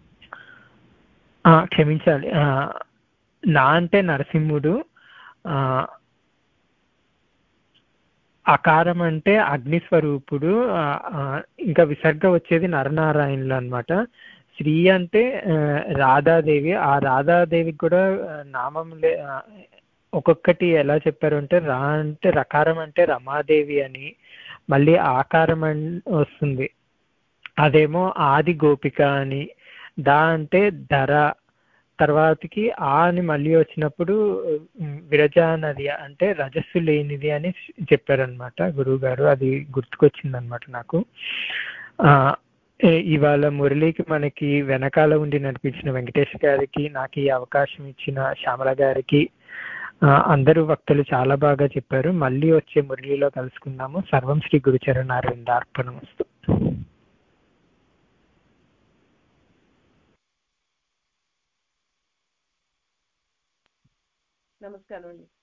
S1: క్షమించాలి, నా అంటే నరసింహుడు, అకారం అంటే అగ్నిస్వరూపుడు, ఇంకా విసర్గ వచ్చేది నరనారాయణులు అనమాట. శ్రీ అంటే రాధాదేవి, ఆ రాధాదేవికి కూడా నామం ఒక్కొక్కటి ఎలా చెప్పారు అంటే రా అంటే రకారం అంటే రమాదేవి అని, మళ్ళీ ఆకారం వస్తుంది, అదేమో ఆది గోపిక అని, దా అంటే ధర, తర్వాతకి ఆ అని మళ్ళీ వచ్చినప్పుడు విరజా నది అంటే రజస్సు లేనిది అని చెప్పారనమాట గురువు గారు. అది గుర్తుకొచ్చింది అనమాట నాకు. ఇవాళ మురళికి మనకి వెనకాల ఉండి నడిపించిన వెంకటేష్ గారికి, నాకు ఈ అవకాశం ఇచ్చిన శ్యామల గారికి, అందరూ భక్తులు చాలా బాగా చెప్పారు. మళ్ళీ వచ్చే మురళిలో కలుసుకుందాము. సర్వం శ్రీ గురుచరణారవిందార్పణమస్తు.
S4: నమస్కారం అండి.